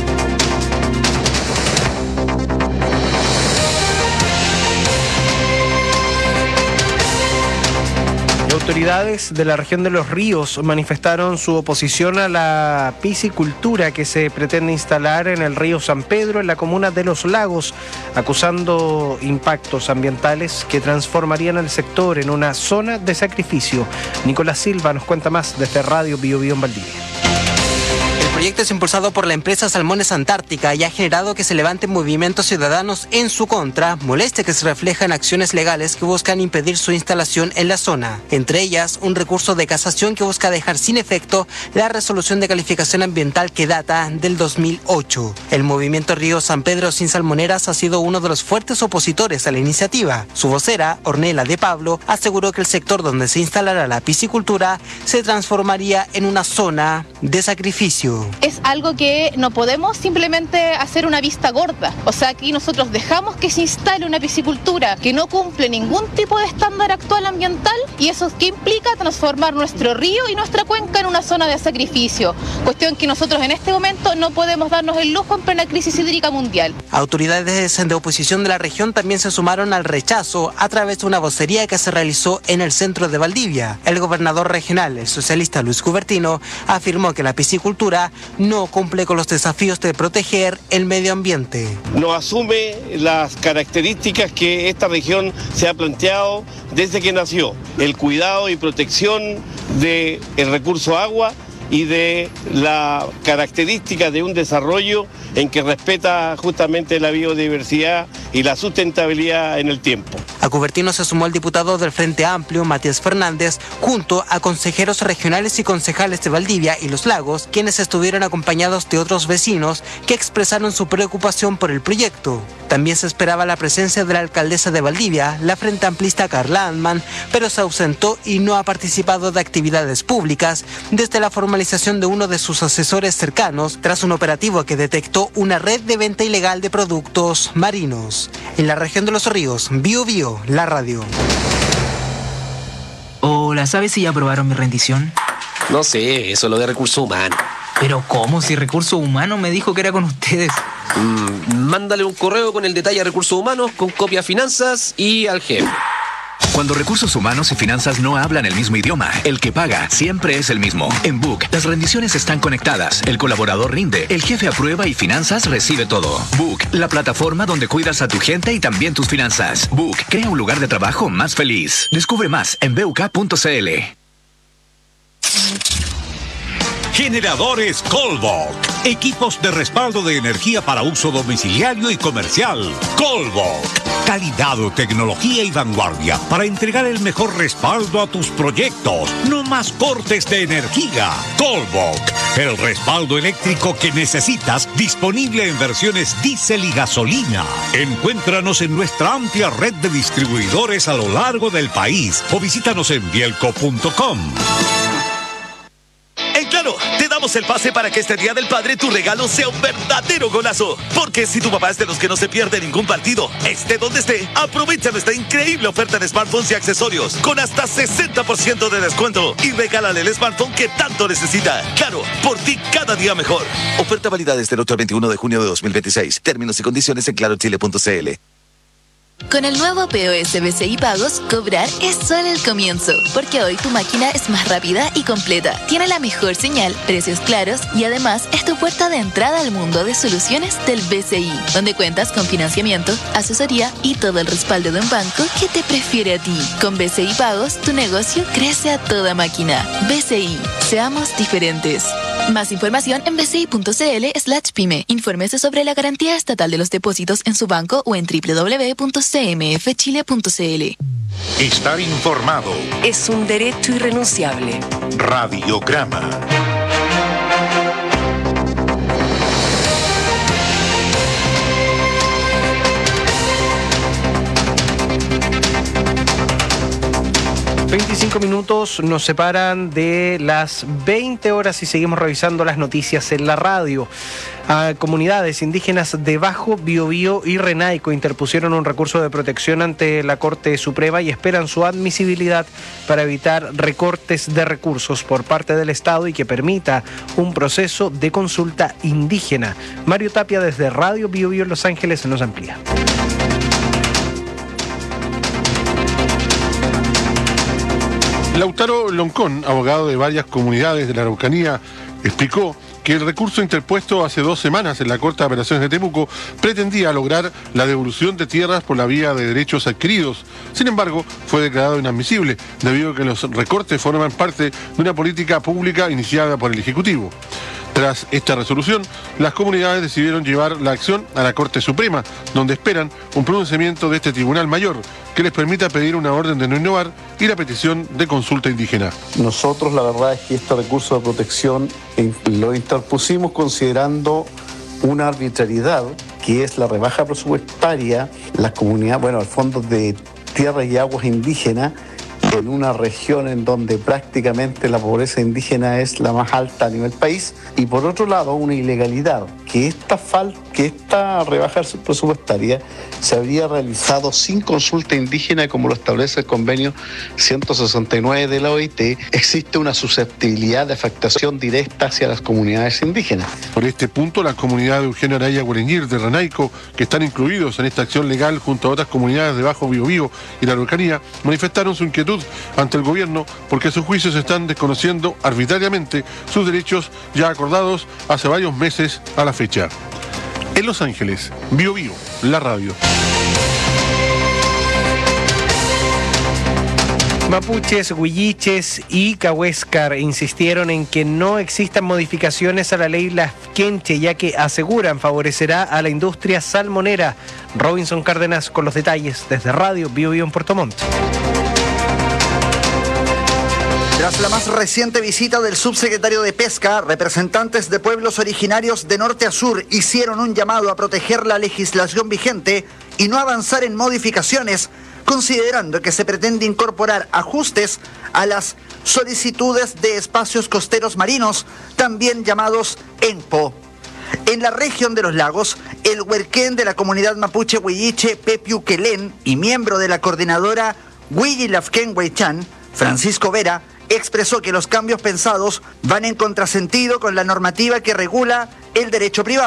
Autoridades de la región de Los Ríos manifestaron su oposición a la piscicultura que se pretende instalar en el río San Pedro, en la comuna de Los Lagos, acusando impactos ambientales que transformarían al sector en una zona de sacrificio. Nicolás Silva nos cuenta más desde Radio Bio Bio en Valdivia. El proyecto es impulsado por la empresa Salmones Antártica y ha generado que se levanten movimientos ciudadanos en su contra, molestia que se refleja en acciones legales que buscan impedir su instalación en la zona. Entre ellas, un recurso de casación que busca dejar sin efecto la resolución de calificación ambiental que data del 2008. El movimiento Río San Pedro sin salmoneras ha sido uno de los fuertes opositores a la iniciativa. Su vocera, Ornella de Pablo, aseguró que el sector donde se instalará la piscicultura se transformaría en una zona de sacrificio. Es algo que no podemos simplemente hacer una vista gorda. O sea, aquí nosotros dejamos que se instale una piscicultura que no cumple ningún tipo de estándar actual ambiental, y eso que implica transformar nuestro río y nuestra cuenca en una zona de sacrificio. Cuestión que nosotros en este momento no podemos darnos el lujo en plena crisis hídrica mundial. Autoridades de oposición de la región también se sumaron al rechazo a través de una vocería que se realizó en el centro de Valdivia. El gobernador regional, el socialista Luis Cubertino, afirmó que la piscicultura no cumple con los desafíos de proteger el medio ambiente. No asume las características que esta región se ha planteado desde que nació: el cuidado y protección del recurso agua y de la característica de un desarrollo en que respeta justamente la biodiversidad y la sustentabilidad en el tiempo. A Cubertino se sumó el diputado del Frente Amplio, Matías Fernández, junto a consejeros regionales y concejales de Valdivia y Los Lagos, quienes estuvieron acompañados de otros vecinos que expresaron su preocupación por el proyecto. También se esperaba la presencia de la alcaldesa de Valdivia, la frente amplista Carla Antman, pero se ausentó y no ha participado de actividades públicas desde la formalización de uno de sus asesores cercanos tras un operativo que detectó una red de venta ilegal de productos marinos. En la región de Los Ríos, Bio Bio, la radio. Hola, ¿sabes si ya aprobaron mi rendición? No sé, eso es lo de recursos humanos. ¿Pero cómo? Si recursos humanos me dijo que era con ustedes. Mándale un correo con el detalle a recursos humanos, con copia a finanzas y al jefe. Cuando recursos humanos y finanzas no hablan el mismo idioma, el que paga siempre es el mismo. En Book, las rendiciones están conectadas, el colaborador rinde, el jefe aprueba y finanzas recibe todo. Book, la plataforma donde cuidas a tu gente y también tus finanzas. Book, crea un lugar de trabajo más feliz. Descubre más en buk.cl. Generadores Colbok. Equipos de respaldo de energía para uso domiciliario y comercial. Colbok. Calidad, tecnología y vanguardia para entregar el mejor respaldo a tus proyectos. No más cortes de energía. Colbok. El respaldo eléctrico que necesitas, disponible en versiones diésel y gasolina. Encuéntranos en nuestra amplia red de distribuidores a lo largo del país o visítanos en bielco.com. En Claro, te damos el pase para que este Día del Padre tu regalo sea un verdadero golazo. Porque si tu papá es de los que no se pierde ningún partido, esté donde esté, aprovecha nuestra increíble oferta de smartphones y accesorios con hasta 60% de descuento y regálale el smartphone que tanto necesita. Claro, por ti cada día mejor. Oferta válida desde el 8 al 21 de junio de 2026. Términos y condiciones en clarochile.cl. Con el nuevo POS BCI Pagos, cobrar es solo el comienzo, porque hoy tu máquina es más rápida y completa, tiene la mejor señal, precios claros y además es tu puerta de entrada al mundo de soluciones del BCI, donde cuentas con financiamiento, asesoría y todo el respaldo de un banco que te prefiere a ti. Con BCI Pagos, tu negocio crece a toda máquina. BCI, seamos diferentes. Más información en bci.cl/pyme. Infórmese sobre la garantía estatal de los depósitos en su banco o en www.cmfchile.cl. Estar informado es un derecho irrenunciable. Radiograma. Minutos nos separan de las 20 horas y seguimos revisando las noticias en la radio. Comunidades indígenas de Bajo Biobío y Renaico interpusieron un recurso de protección ante la Corte Suprema y esperan su admisibilidad para evitar recortes de recursos por parte del Estado y que permita un proceso de consulta indígena. Mario Tapia desde Radio Biobío en Los Ángeles nos amplía. Lautaro Loncón, abogado de varias comunidades de la Araucanía, explicó que el recurso interpuesto hace 2 semanas en la Corte de Apelaciones de Temuco pretendía lograr la devolución de tierras por la vía de derechos adquiridos. Sin embargo, fue declarado inadmisible debido a que los recortes forman parte de una política pública iniciada por el Ejecutivo. Tras esta resolución, las comunidades decidieron llevar la acción a la Corte Suprema, donde esperan un pronunciamiento de este Tribunal Mayor que les permita pedir una orden de no innovar y la petición de consulta indígena. Nosotros la verdad es que este recurso de protección lo interpusimos considerando una arbitrariedad, que es la rebaja presupuestaria, las comunidades, al fondo de tierras y aguas indígenas, en una región en donde prácticamente la pobreza indígena es la más alta a nivel país, y por otro lado una ilegalidad, que esta rebaja presupuestaria se habría realizado sin consulta indígena como lo establece el convenio 169 de la OIT. Existe una susceptibilidad de afectación directa hacia las comunidades indígenas. Por este punto, la comunidad de Eugenio Araya Guareñir de Renaico, que están incluidos en esta acción legal junto a otras comunidades de Bajo Biobío y la Araucanía, manifestaron su inquietud ante el gobierno porque a sus juicios están desconociendo arbitrariamente sus derechos ya acordados hace varios meses a la fecha. En Los Ángeles, Biobío, la radio. Mapuches, huilliches y cahuéscar insistieron en que no existan modificaciones a la ley Lafkenche, ya que aseguran favorecerá a la industria salmonera. Robinson Cárdenas con los detalles desde Radio Biobío en Puerto Montt. Tras la más reciente visita del subsecretario de Pesca, representantes de pueblos originarios de norte a sur hicieron un llamado a proteger la legislación vigente y no avanzar en modificaciones, considerando que se pretende incorporar ajustes a las solicitudes de espacios costeros marinos, también llamados ENPO. En la región de los lagos, el huerquén de la comunidad mapuche huilliche Pepiu Quelén y miembro de la coordinadora Huilli Lafken Huaychan, Francisco Vera, expresó que los cambios pensados van en contrasentido con la normativa que regula el derecho privado.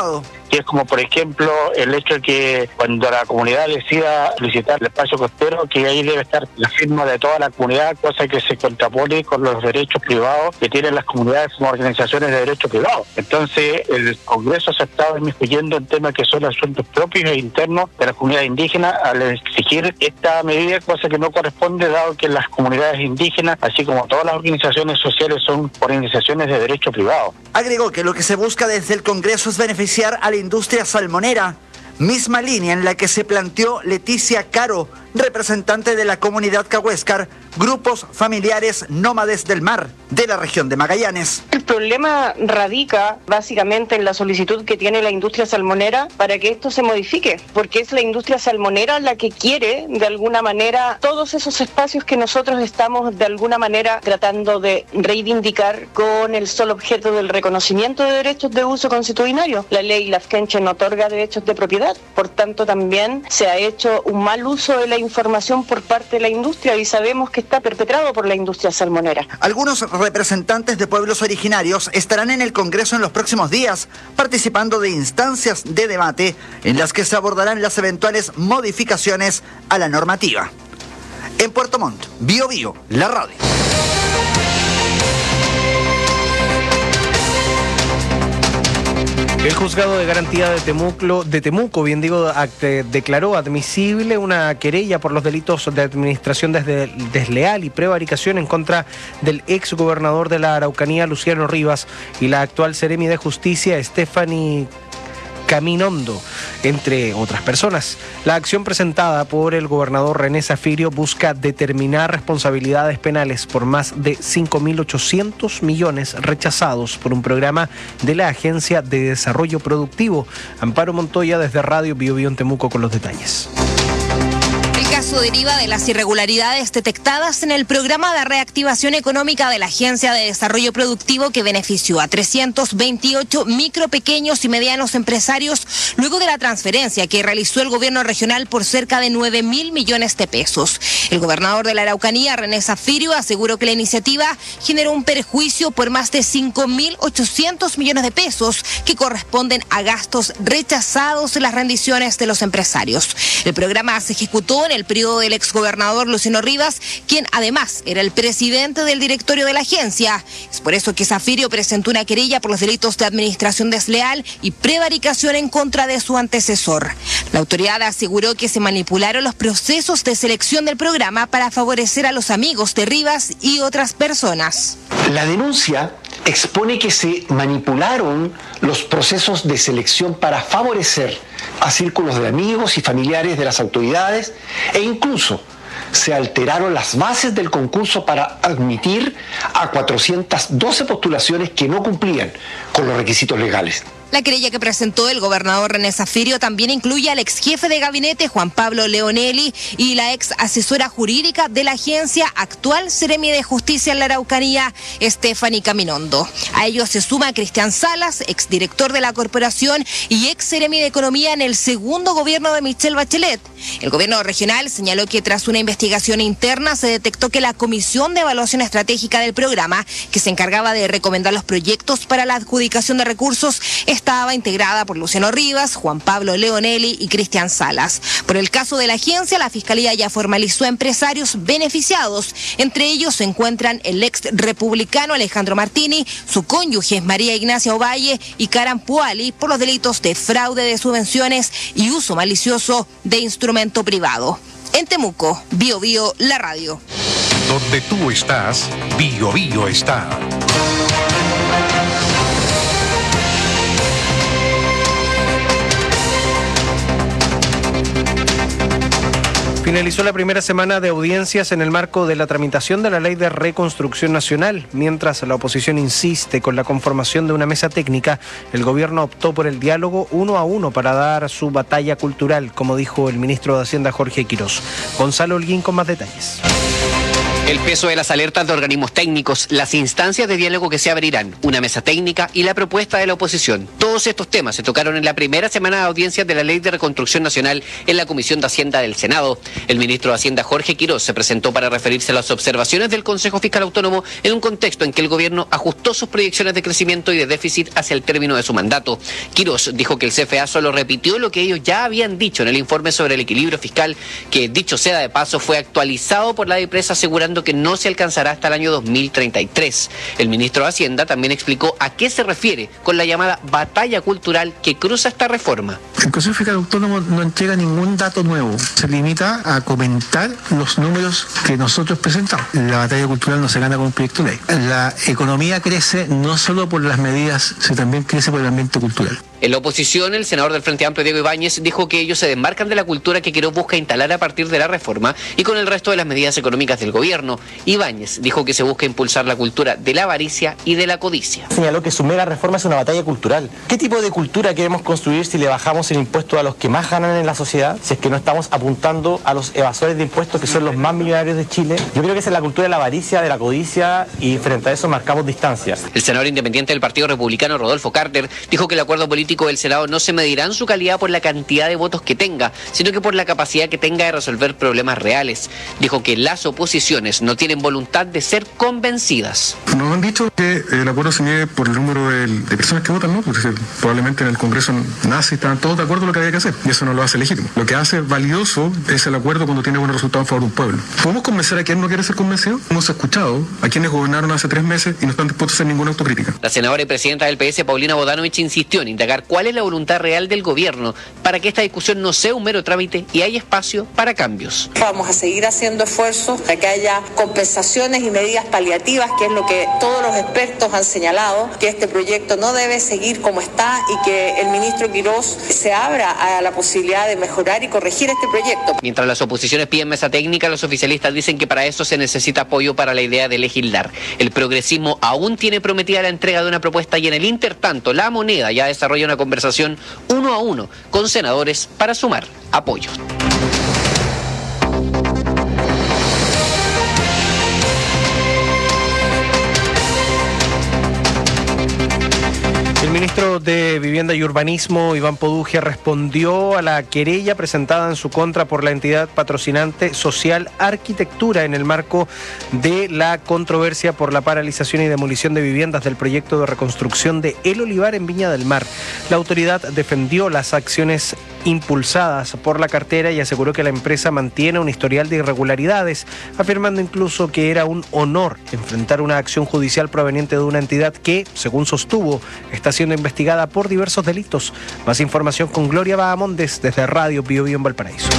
que es como por ejemplo el hecho de que cuando la comunidad decida solicitar el espacio costero, que ahí debe estar la firma de toda la comunidad, cosa que se contrapone con los derechos privados que tienen las comunidades como organizaciones de derecho privado. Entonces el Congreso se está inmiscuyendo en temas que son asuntos propios e internos de la comunidad indígena al exigir esta medida, cosa que no corresponde, dado que las comunidades indígenas, así como todas las organizaciones sociales, son organizaciones de derecho privado. Agregó que lo que se busca desde el Congreso es beneficiar a la industria salmonera, misma línea en la que se planteó Leticia Caro, representante de la comunidad cahuéscar, grupos familiares nómades del mar de la región de Magallanes. El problema radica básicamente en la solicitud que tiene la industria salmonera para que esto se modifique, porque es la industria salmonera la que quiere de alguna manera todos esos espacios que nosotros estamos de alguna manera tratando de reivindicar con el solo objeto del reconocimiento de derechos de uso consuetudinario. La ley Lafkenche no otorga derechos de propiedad, por tanto también se ha hecho un mal uso de la información por parte de la industria y sabemos que está perpetrado por la industria salmonera. Algunos representantes de pueblos originarios estarán en el Congreso en los próximos días, participando de instancias de debate en las que se abordarán las eventuales modificaciones a la normativa. En Puerto Montt, Bio Bio, la radio. El juzgado de garantía de Temuco, declaró admisible una querella por los delitos de administración desleal y prevaricación en contra del ex gobernador de la Araucanía, Luciano Rivas, y la actual seremi de Justicia, Stephanie Caminondo, entre otras personas. La acción presentada por el gobernador René Zafirio busca determinar responsabilidades penales por más de 5.800 millones rechazados por un programa de la Agencia de Desarrollo Productivo. Amparo Montoya desde Radio Bio Bio en Temuco con los detalles. El caso deriva de las irregularidades detectadas en el programa de reactivación económica de la Agencia de Desarrollo Productivo que benefició a 328 micro, pequeños y medianos empresarios luego de la transferencia que realizó el gobierno regional por cerca de 9.000 millones de pesos. El gobernador de la Araucanía, René Zafirio, aseguró que la iniciativa generó un perjuicio por más de 5.800 millones de pesos que corresponden a gastos rechazados en las rendiciones de los empresarios. El programa se ejecutó en el periodo del exgobernador Luciano Rivas, quien además era el presidente del directorio de la agencia. Es por eso que Zafirio presentó una querella por los delitos de administración desleal y prevaricación en contra de su antecesor. La autoridad aseguró que se manipularon los procesos de selección del programa para favorecer a los amigos de Rivas y otras personas. La denuncia expone que se manipularon los procesos de selección para favorecer a círculos de amigos y familiares de las autoridades e incluso se alteraron las bases del concurso para admitir a 412 postulaciones que no cumplían con los requisitos legales. La querella que presentó el gobernador René Zafirio también incluye al ex jefe de gabinete Juan Pablo Leonelli y la ex asesora jurídica de la agencia, actual seremi de Justicia en la Araucanía, Stephanie Caminondo. A ellos se suma Cristian Salas, ex director de la corporación y ex seremi de Economía en el segundo gobierno de Michelle Bachelet. El gobierno regional señaló que tras una investigación interna se detectó que la Comisión de Evaluación Estratégica del programa, que se encargaba de recomendar los proyectos para la adjudicación de recursos, estaba integrada por Luciano Rivas, Juan Pablo Leonelli y Cristian Salas. Por el caso de la agencia, la Fiscalía ya formalizó a empresarios beneficiados. Entre ellos se encuentran el ex republicano Alejandro Martini, su cónyuge María Ignacia Ovalle y Karan Puali por los delitos de fraude de subvenciones y uso malicioso de instrumento privado. En Temuco, Bio Bio, la radio. Donde tú estás, Bio Bio está. Finalizó la primera semana de audiencias en el marco de la tramitación de la Ley de Reconstrucción Nacional. Mientras la oposición insiste con la conformación de una mesa técnica, el gobierno optó por el diálogo 1 a 1 para dar su batalla cultural, como dijo el ministro de Hacienda Jorge Quirós. Gonzalo Holguín con más detalles. El peso de las alertas de organismos técnicos, las instancias de diálogo que se abrirán, una mesa técnica y la propuesta de la oposición. Todos estos temas se tocaron en la primera semana de audiencias de la Ley de Reconstrucción Nacional en la Comisión de Hacienda del Senado. El ministro de Hacienda, Jorge Quirós, se presentó para referirse a las observaciones del Consejo Fiscal Autónomo en un contexto en que el gobierno ajustó sus proyecciones de crecimiento y de déficit hacia el término de su mandato. Quirós dijo que el CFA solo repitió lo que ellos ya habían dicho en el informe sobre el equilibrio fiscal, que, dicho sea de paso, fue actualizado por la empresa asegurando que no se alcanzará hasta el año 2033. El ministro de Hacienda también explicó a qué se refiere con la llamada batalla cultural que cruza esta reforma. El Consejo Fiscal Autónomo no entrega ningún dato nuevo, se limita a comentar los números que nosotros presentamos. La batalla cultural no se gana con un proyecto de ley. La economía crece no solo por las medidas, sino también crece por el ambiente cultural. En la oposición, el senador del Frente Amplio, Diego Ibáñez, dijo que ellos se desmarcan de la cultura que Quirós busca instalar a partir de la reforma y con el resto de las medidas económicas del gobierno. Ibáñez dijo que se busca impulsar la cultura de la avaricia y de la codicia. Señaló que su mega reforma es una batalla cultural. ¿Qué tipo de cultura queremos construir si le bajamos el impuesto a los que más ganan en la sociedad? Si es que no estamos apuntando a los evasores de impuestos que son los más millonarios de Chile. Yo creo que esa es la cultura de la avaricia, de la codicia, y frente a eso marcamos distancias. El senador independiente del Partido Republicano, Rodolfo Carter, dijo que el acuerdo político del Senado no se medirá en su calidad por la cantidad de votos que tenga, sino que por la capacidad que tenga de resolver problemas reales. Dijo que las oposiciones no tienen voluntad de ser convencidas. Nos han dicho que el acuerdo se mide por el número de personas que votan, ¿no? Porque probablemente en el Congreso nazi estaban todos de acuerdo en lo que había que hacer, y eso no lo hace legítimo. Lo que hace valioso es el acuerdo cuando tiene buenos resultados en favor de un pueblo. ¿Podemos convencer a quien no quiere ser convencido? Hemos escuchado a quienes gobernaron hace 3 meses y no están dispuestos a hacer ninguna autocrítica. La senadora y presidenta del PS, Paulina Bodanovich, insistió en indagar cuál es la voluntad real del gobierno para que esta discusión no sea un mero trámite y haya espacio para cambios. Vamos a seguir haciendo esfuerzos para que haya compensaciones y medidas paliativas, que es lo que todos los expertos han señalado, que este proyecto no debe seguir como está y que el ministro Quirós se abra a la posibilidad de mejorar y corregir este proyecto. Mientras las oposiciones piden mesa técnica, los oficialistas dicen que para eso se necesita apoyo para la idea de legislar. El progresismo aún tiene prometida la entrega de una propuesta y en el intertanto La Moneda ya desarrolla una conversación 1 a 1 con senadores para sumar apoyo. El ministro de Vivienda y Urbanismo, Iván Poduje, respondió a la querella presentada en su contra por la entidad patrocinante Social Arquitectura en el marco de la controversia por la paralización y demolición de viviendas del proyecto de reconstrucción de El Olivar en Viña del Mar. La autoridad defendió las acciones impulsadas por la cartera y aseguró que la empresa mantiene un historial de irregularidades, afirmando incluso que era un honor enfrentar una acción judicial proveniente de una entidad que, según sostuvo, está siendo investigada por diversos delitos. Más información con Gloria Bahamondes desde Radio Bio Bio en Valparaíso.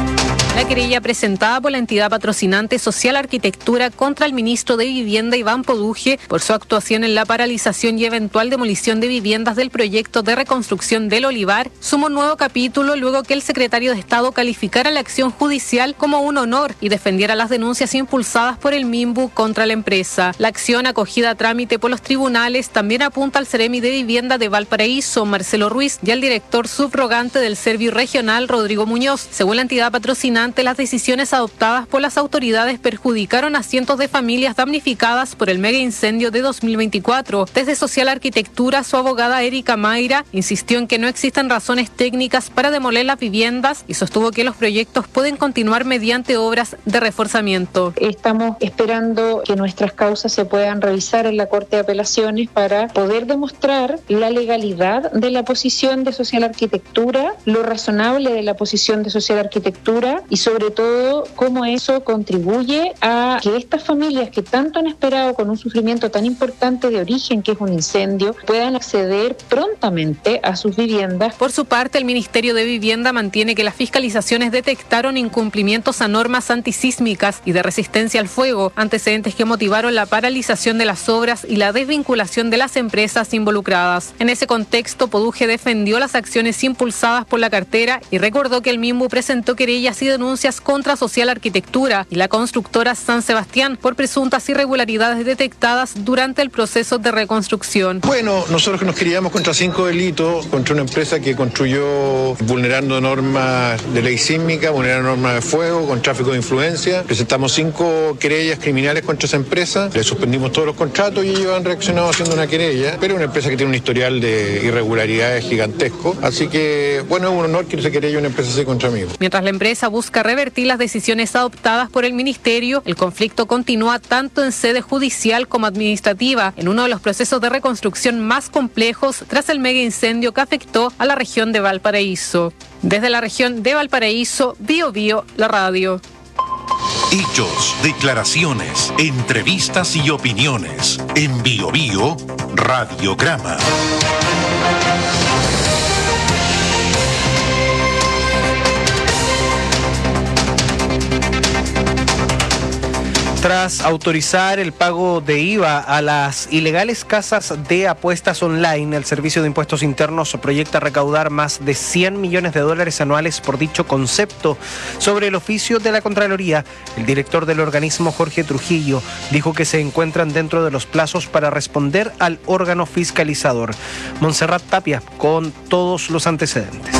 La querella presentada por la entidad patrocinante Social Arquitectura contra el ministro de Vivienda, Iván Poduje, por su actuación en la paralización y eventual demolición de viviendas del proyecto de reconstrucción del Olivar, suma un nuevo capítulo luego que el secretario de Estado calificara la acción judicial como un honor y defendiera las denuncias impulsadas por el MIMBU contra la empresa. La acción, acogida a trámite por los tribunales, también apunta al Seremi de Vivienda de Valparaíso, Marcelo Ruiz, y al director subrogante del Servio Regional, Rodrigo Muñoz. Según la entidad patrocinante, las decisiones adoptadas por las autoridades perjudicaron a cientos de familias damnificadas por el mega incendio de 2024. Desde Social Arquitectura, su abogada Erika Mayra insistió en que no existen razones técnicas para demoler las viviendas y sostuvo que los proyectos pueden continuar mediante obras de reforzamiento. Estamos esperando que nuestras causas se puedan revisar en la Corte de Apelaciones para poder demostrar la legalidad de la posición de Social Arquitectura, lo razonable de la posición de Social Arquitectura y sobre todo cómo eso contribuye a que estas familias que tanto han esperado con un sufrimiento tan importante de origen que es un incendio puedan acceder prontamente a sus viviendas. Por su parte, el Ministerio de Vivienda mantiene que las fiscalizaciones detectaron incumplimientos a normas antisísmicas y de resistencia al fuego, antecedentes que motivaron la paralización de las obras y la desvinculación de las empresas involucradas. En ese contexto, Poduje defendió las acciones impulsadas por la cartera y recordó que el MIMBU presentó querellas y denuncias contra Social Arquitectura y la constructora San Sebastián por presuntas irregularidades detectadas durante el proceso de reconstrucción. Bueno, nosotros nos queríamos contra 5 delitos, contra una empresa que construyó vulnerando normas de ley sísmica, vulnerando normas de fuego, con tráfico de influencia. Presentamos 5 querellas criminales contra esa empresa, le suspendimos todos los contratos y ellos han reaccionado haciendo una querella, pero una empresa que tiene un historial de irregularidades gigantesco, así que bueno, es un honor que se querelle una empresa así contra mí. Mientras la empresa busca revertir las decisiones adoptadas por el ministerio, el conflicto continúa tanto en sede judicial como administrativa, en uno de los procesos de reconstrucción más complejos tras el mega incendio que afectó a la región de Valparaíso. Desde la región de Valparaíso, Bio Bio, la radio. Hechos, declaraciones, entrevistas y opiniones. En Bio Bio, Radiograma. Tras autorizar el pago de IVA a las ilegales casas de apuestas online, el Servicio de Impuestos Internos proyecta recaudar más de $100 millones anuales por dicho concepto. Sobre el oficio de la Contraloría, el director del organismo, Jorge Trujillo, dijo que se encuentran dentro de los plazos para responder al órgano fiscalizador. Montserrat Tapia, con todos los antecedentes.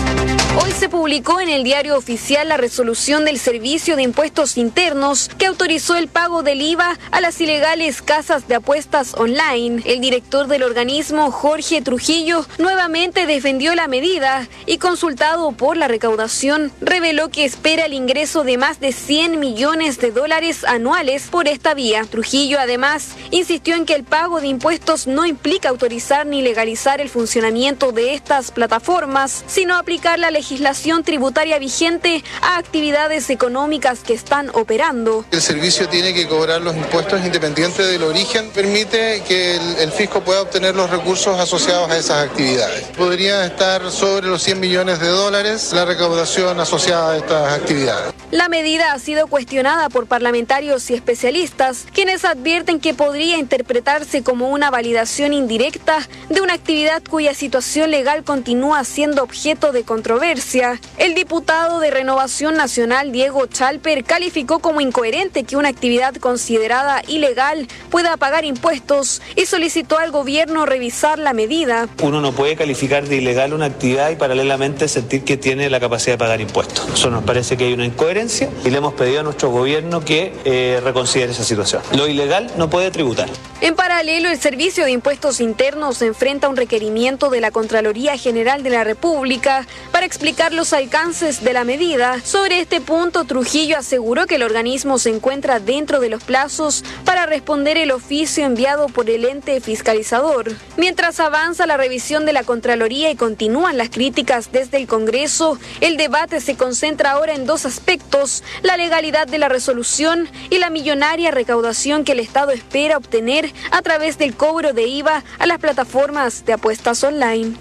Hoy se publicó en el Diario Oficial la resolución del Servicio de Impuestos Internos que autorizó el pago del IVA a las ilegales casas de apuestas online. El director del organismo, Jorge Trujillo, nuevamente defendió la medida y, consultado por la recaudación, reveló que espera el ingreso de más de $100 millones anuales por esta vía. Trujillo, además, insistió en que el pago de impuestos no implica autorizar ni legalizar el funcionamiento de estas plataformas, sino aplicar la legislación tributaria vigente a actividades económicas que están operando. El servicio tiene que cobrar los impuestos independiente del origen, permite que el fisco pueda obtener los recursos asociados a esas actividades. Podría estar sobre los $100 millones la recaudación asociada a estas actividades. La medida ha sido cuestionada por parlamentarios y especialistas, quienes advierten que podría interpretarse como una validación indirecta de una actividad cuya situación legal continúa siendo objeto de controversia. El diputado de Renovación Nacional, Diego Chalper, calificó como incoherente que una actividad considerada ilegal pueda pagar impuestos y solicitó al gobierno revisar la medida. Uno no puede calificar de ilegal una actividad y paralelamente sentir que tiene la capacidad de pagar impuestos. Eso nos parece que hay una incoherencia y le hemos pedido a nuestro gobierno que reconsidere esa situación. Lo ilegal no puede tributar. En paralelo, el Servicio de Impuestos Internos enfrenta un requerimiento de la Contraloría General de la República para explicar los alcances de la medida. Sobre este punto, Trujillo aseguró que el organismo se encuentra dentro de los plazos para responder el oficio enviado por el ente fiscalizador. Mientras avanza la revisión de la Contraloría y continúan las críticas desde el Congreso, el debate se concentra ahora en dos aspectos: la legalidad de la resolución y la millonaria recaudación que el Estado espera obtener a través del cobro de IVA a las plataformas de apuestas online.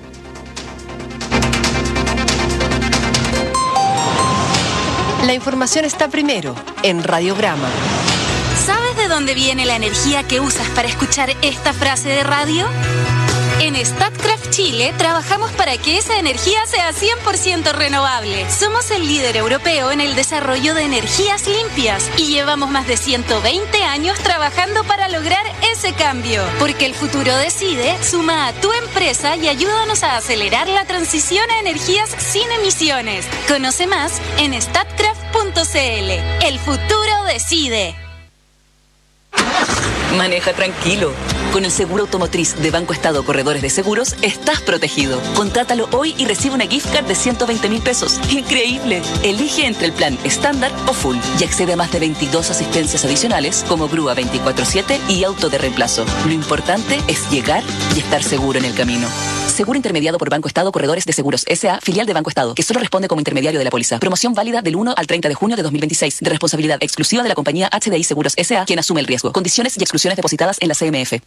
La información está primero en Radiograma. ¿Sabes de dónde viene la energía que usas para escuchar esta frase de radio? En Statkraft Chile trabajamos para que esa energía sea 100% renovable. Somos el líder europeo en el desarrollo de energías limpias y llevamos más de 120 años trabajando para lograr ese cambio. Porque el futuro decide, suma a tu empresa y ayúdanos a acelerar la transición a energías sin emisiones. Conoce más en statkraft.cl. El futuro decide. Maneja tranquilo. Con el seguro automotriz de Banco Estado Corredores de Seguros, estás protegido. Contrátalo hoy y recibe una gift card de 120.000 pesos. ¡Increíble! Elige entre el plan estándar o full y accede a más de 22 asistencias adicionales como grúa 24/7 y auto de reemplazo. Lo importante es llegar y estar seguro en el camino. Seguro intermediado por Banco Estado Corredores de Seguros S.A., filial de Banco Estado, que solo responde como intermediario de la póliza. Promoción válida del 1 al 30 de junio de 2026, de responsabilidad exclusiva de la compañía HDI Seguros S.A., quien asume el riesgo. Condiciones y exclusiones depositadas en la CMF.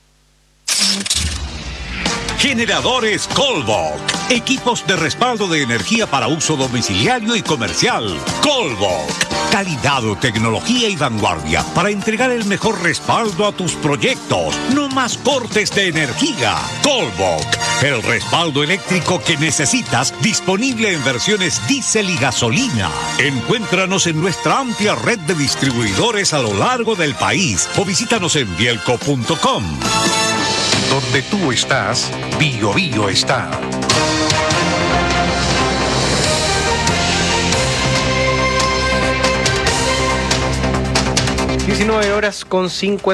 Generadores Colbok. Equipos de respaldo de energía para uso domiciliario y comercial. Colbok. Calidad, tecnología y vanguardia para entregar el mejor respaldo a tus proyectos. No más cortes de energía. Colbok, el respaldo eléctrico que necesitas, disponible en versiones diésel y gasolina. Encuéntranos en nuestra amplia red de distribuidores a lo largo del país o visítanos en bielco.com. Donde tú estás, Bio Bio está. 19 horas con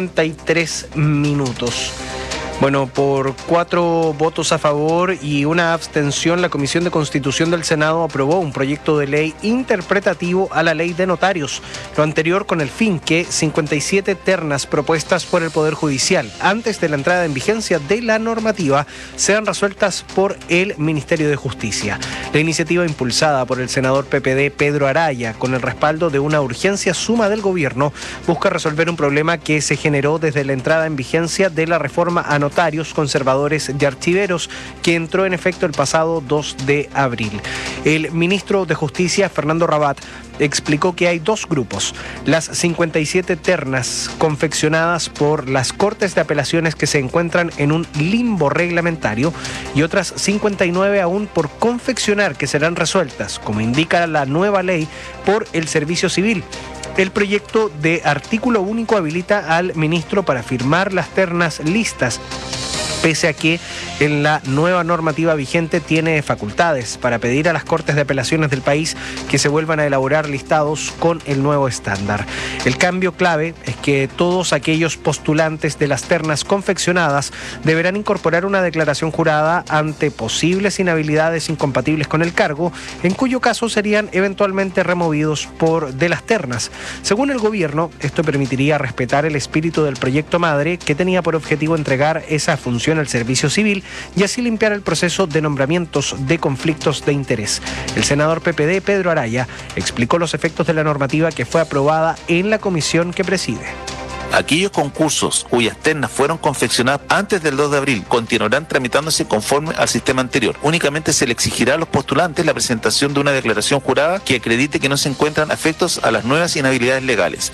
53 minutos. Bueno, por 4 votos a favor y una abstención, la Comisión de Constitución del Senado aprobó un proyecto de ley interpretativo a la Ley de Notarios. Lo anterior con el fin que 57 ternas propuestas por el Poder Judicial antes de la entrada en vigencia de la normativa sean resueltas por el Ministerio de Justicia. La iniciativa, impulsada por el senador PPD Pedro Araya, con el respaldo de una urgencia suma del gobierno, busca resolver un problema que se generó desde la entrada en vigencia de la reforma a notarios, conservadores y archiveros, que entró en efecto el pasado 2 de abril. El ministro de Justicia, Fernando Rabat, explicó que hay 2 grupos: las 57 ternas confeccionadas por las Cortes de Apelaciones que se encuentran en un limbo reglamentario y otras 59 aún por confeccionar, que serán resueltas, como indica la nueva ley, por el Servicio Civil. El proyecto de artículo único habilita al ministro para firmar las ternas listas, pese a que en la nueva normativa vigente tiene facultades para pedir a las Cortes de Apelaciones del país que se vuelvan a elaborar listados con el nuevo estándar. El cambio clave es que todos aquellos postulantes de las ternas confeccionadas deberán incorporar una declaración jurada ante posibles inhabilidades incompatibles con el cargo, en cuyo caso serían eventualmente removidos de las ternas. Según el gobierno, esto permitiría respetar el espíritu del proyecto madre, que tenía por objetivo entregar esa función al Servicio Civil y así limpiar el proceso de nombramientos de conflictos de interés. El senador PPD Pedro Araya explicó los efectos de la normativa que fue aprobada en la comisión que preside. Aquellos concursos cuyas ternas fueron confeccionadas antes del 2 de abril continuarán tramitándose conforme al sistema anterior. Únicamente se le exigirá a los postulantes la presentación de una declaración jurada que acredite que no se encuentran afectos a las nuevas inhabilidades legales.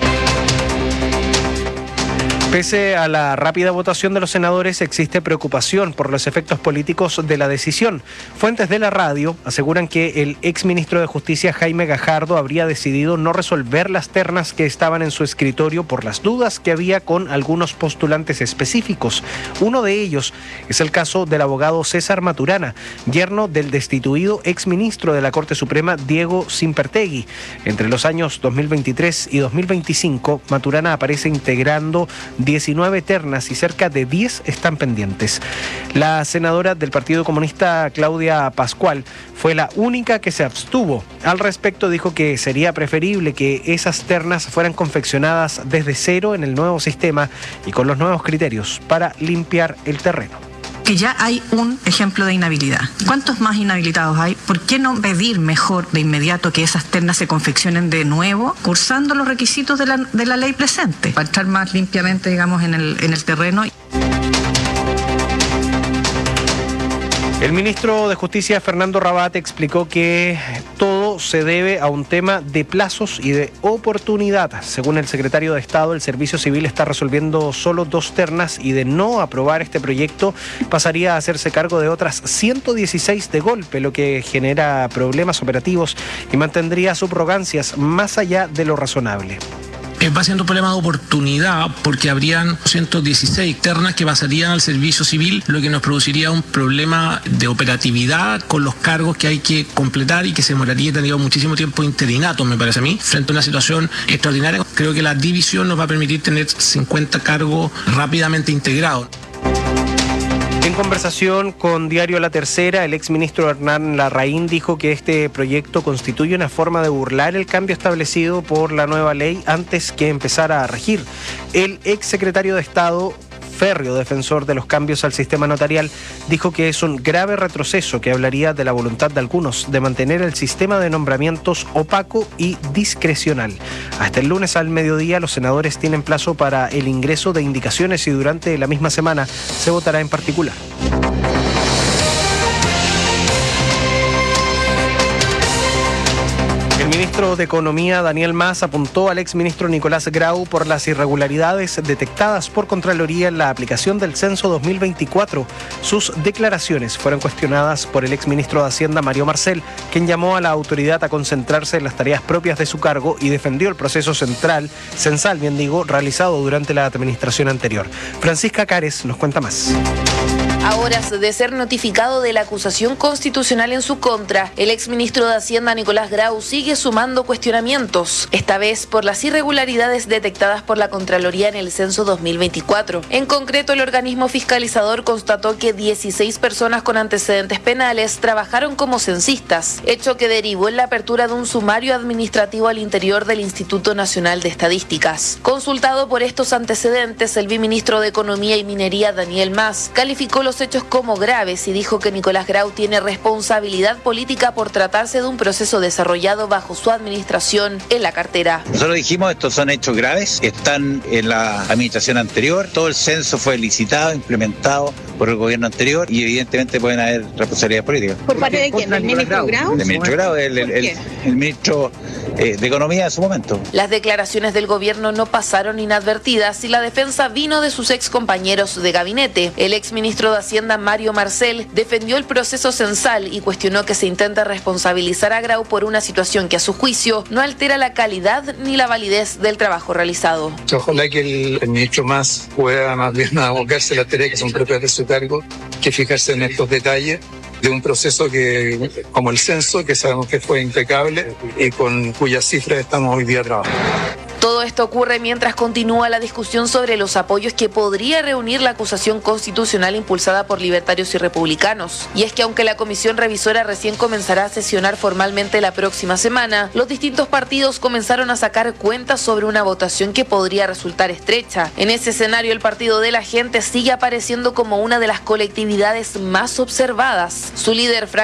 Pese a la rápida votación de los senadores, existe preocupación por los efectos políticos de la decisión. Fuentes de la radio aseguran que el exministro de Justicia, Jaime Gajardo, habría decidido no resolver las ternas que estaban en su escritorio por las dudas que había con algunos postulantes específicos. Uno de ellos es el caso del abogado César Maturana, yerno del destituido exministro de la Corte Suprema, Diego Simpertegui. Entre los años 2023 y 2025, Maturana aparece integrando 19 ternas y cerca de 10 están pendientes. La senadora del Partido Comunista, Claudia Pascual, fue la única que se abstuvo. Al respecto, dijo que sería preferible que esas ternas fueran confeccionadas desde cero en el nuevo sistema y con los nuevos criterios para limpiar el terreno. Que ya hay un ejemplo de inhabilidad. ¿Cuántos más inhabilitados hay? ¿Por qué no pedir mejor de inmediato que esas ternas se confeccionen de nuevo, cursando los requisitos de la ley presente, para estar más limpiamente, digamos, en el terreno? El ministro de Justicia, Fernando Rabat, explicó que todo se debe a un tema de plazos y de oportunidad. Según el secretario de Estado, el Servicio Civil está resolviendo solo 2 ternas y de no aprobar este proyecto pasaría a hacerse cargo de otras 116 de golpe, lo que genera problemas operativos y mantendría subrogancias más allá de lo razonable. Va siendo un problema de oportunidad porque habrían 116 ternas que pasarían al Servicio Civil, lo que nos produciría un problema de operatividad con los cargos que hay que completar y que se demoraría y tendría muchísimo tiempo interinato, me parece a mí, frente a una situación extraordinaria. Creo que la división nos va a permitir tener 50 cargos rápidamente integrados. En conversación con Diario La Tercera, el exministro Hernán Larraín dijo que este proyecto constituye una forma de burlar el cambio establecido por la nueva ley antes que empezara a regir. El exsecretario de Estado, férreo defensor de los cambios al sistema notarial, dijo que es un grave retroceso que hablaría de la voluntad de algunos de mantener el sistema de nombramientos opaco y discrecional. Hasta el lunes al mediodía los senadores tienen plazo para el ingreso de indicaciones y durante la misma semana se votará en particular. El ministro de Economía, Daniel Mas, apuntó al exministro Nicolás Grau por las irregularidades detectadas por Contraloría en la aplicación del censo 2024. Sus declaraciones fueron cuestionadas por el exministro de Hacienda, Mario Marcel, quien llamó a la autoridad a concentrarse en las tareas propias de su cargo y defendió el proceso censal, realizado durante la administración anterior. Francisca Cares nos cuenta más. A horas de ser notificado de la acusación constitucional en su contra, el exministro de Hacienda Nicolás Grau sigue sumando cuestionamientos, esta vez por las irregularidades detectadas por la Contraloría en el censo 2024. En concreto, el organismo fiscalizador constató que 16 personas con antecedentes penales trabajaron como censistas, hecho que derivó en la apertura de un sumario administrativo al interior del Instituto Nacional de Estadísticas. Consultado por estos antecedentes, el viceministro de Economía y Minería, Daniel Mas, calificó los hechos como graves y dijo que Nicolás Grau tiene responsabilidad política por tratarse de un proceso desarrollado bajo su administración en la cartera. Nosotros dijimos, estos son hechos graves, están en la administración anterior, todo el censo fue licitado, implementado por el gobierno anterior y evidentemente pueden haber responsabilidad política. ¿Por parte de quién? ¿Del ministro Grau? Del ministro Grau, el ministro de Economía en su momento. Las declaraciones del gobierno no pasaron inadvertidas y la defensa vino de sus ex compañeros de gabinete. El exministro de Hacienda, Mario Marcel, defendió el proceso censal y cuestionó que se intenta responsabilizar a Grau por una situación que a su juicio no altera la calidad ni la validez del trabajo realizado. Ojalá que el ministro Mas pueda más bien abocarse a las tareas que son propias de su cargo, que fijarse en estos detalles de un proceso que, como el censo, que sabemos que fue impecable y con cuyas cifras estamos hoy día trabajando. Todo esto ocurre mientras continúa la discusión sobre los apoyos que podría reunir la acusación constitucional impulsada por libertarios y republicanos. Y es que aunque la comisión revisora recién comenzará a sesionar formalmente la próxima semana, los distintos partidos comenzaron a sacar cuentas sobre una votación que podría resultar estrecha. En ese escenario, el Partido de la Gente sigue apareciendo como una de las colectividades más observadas. Su líder,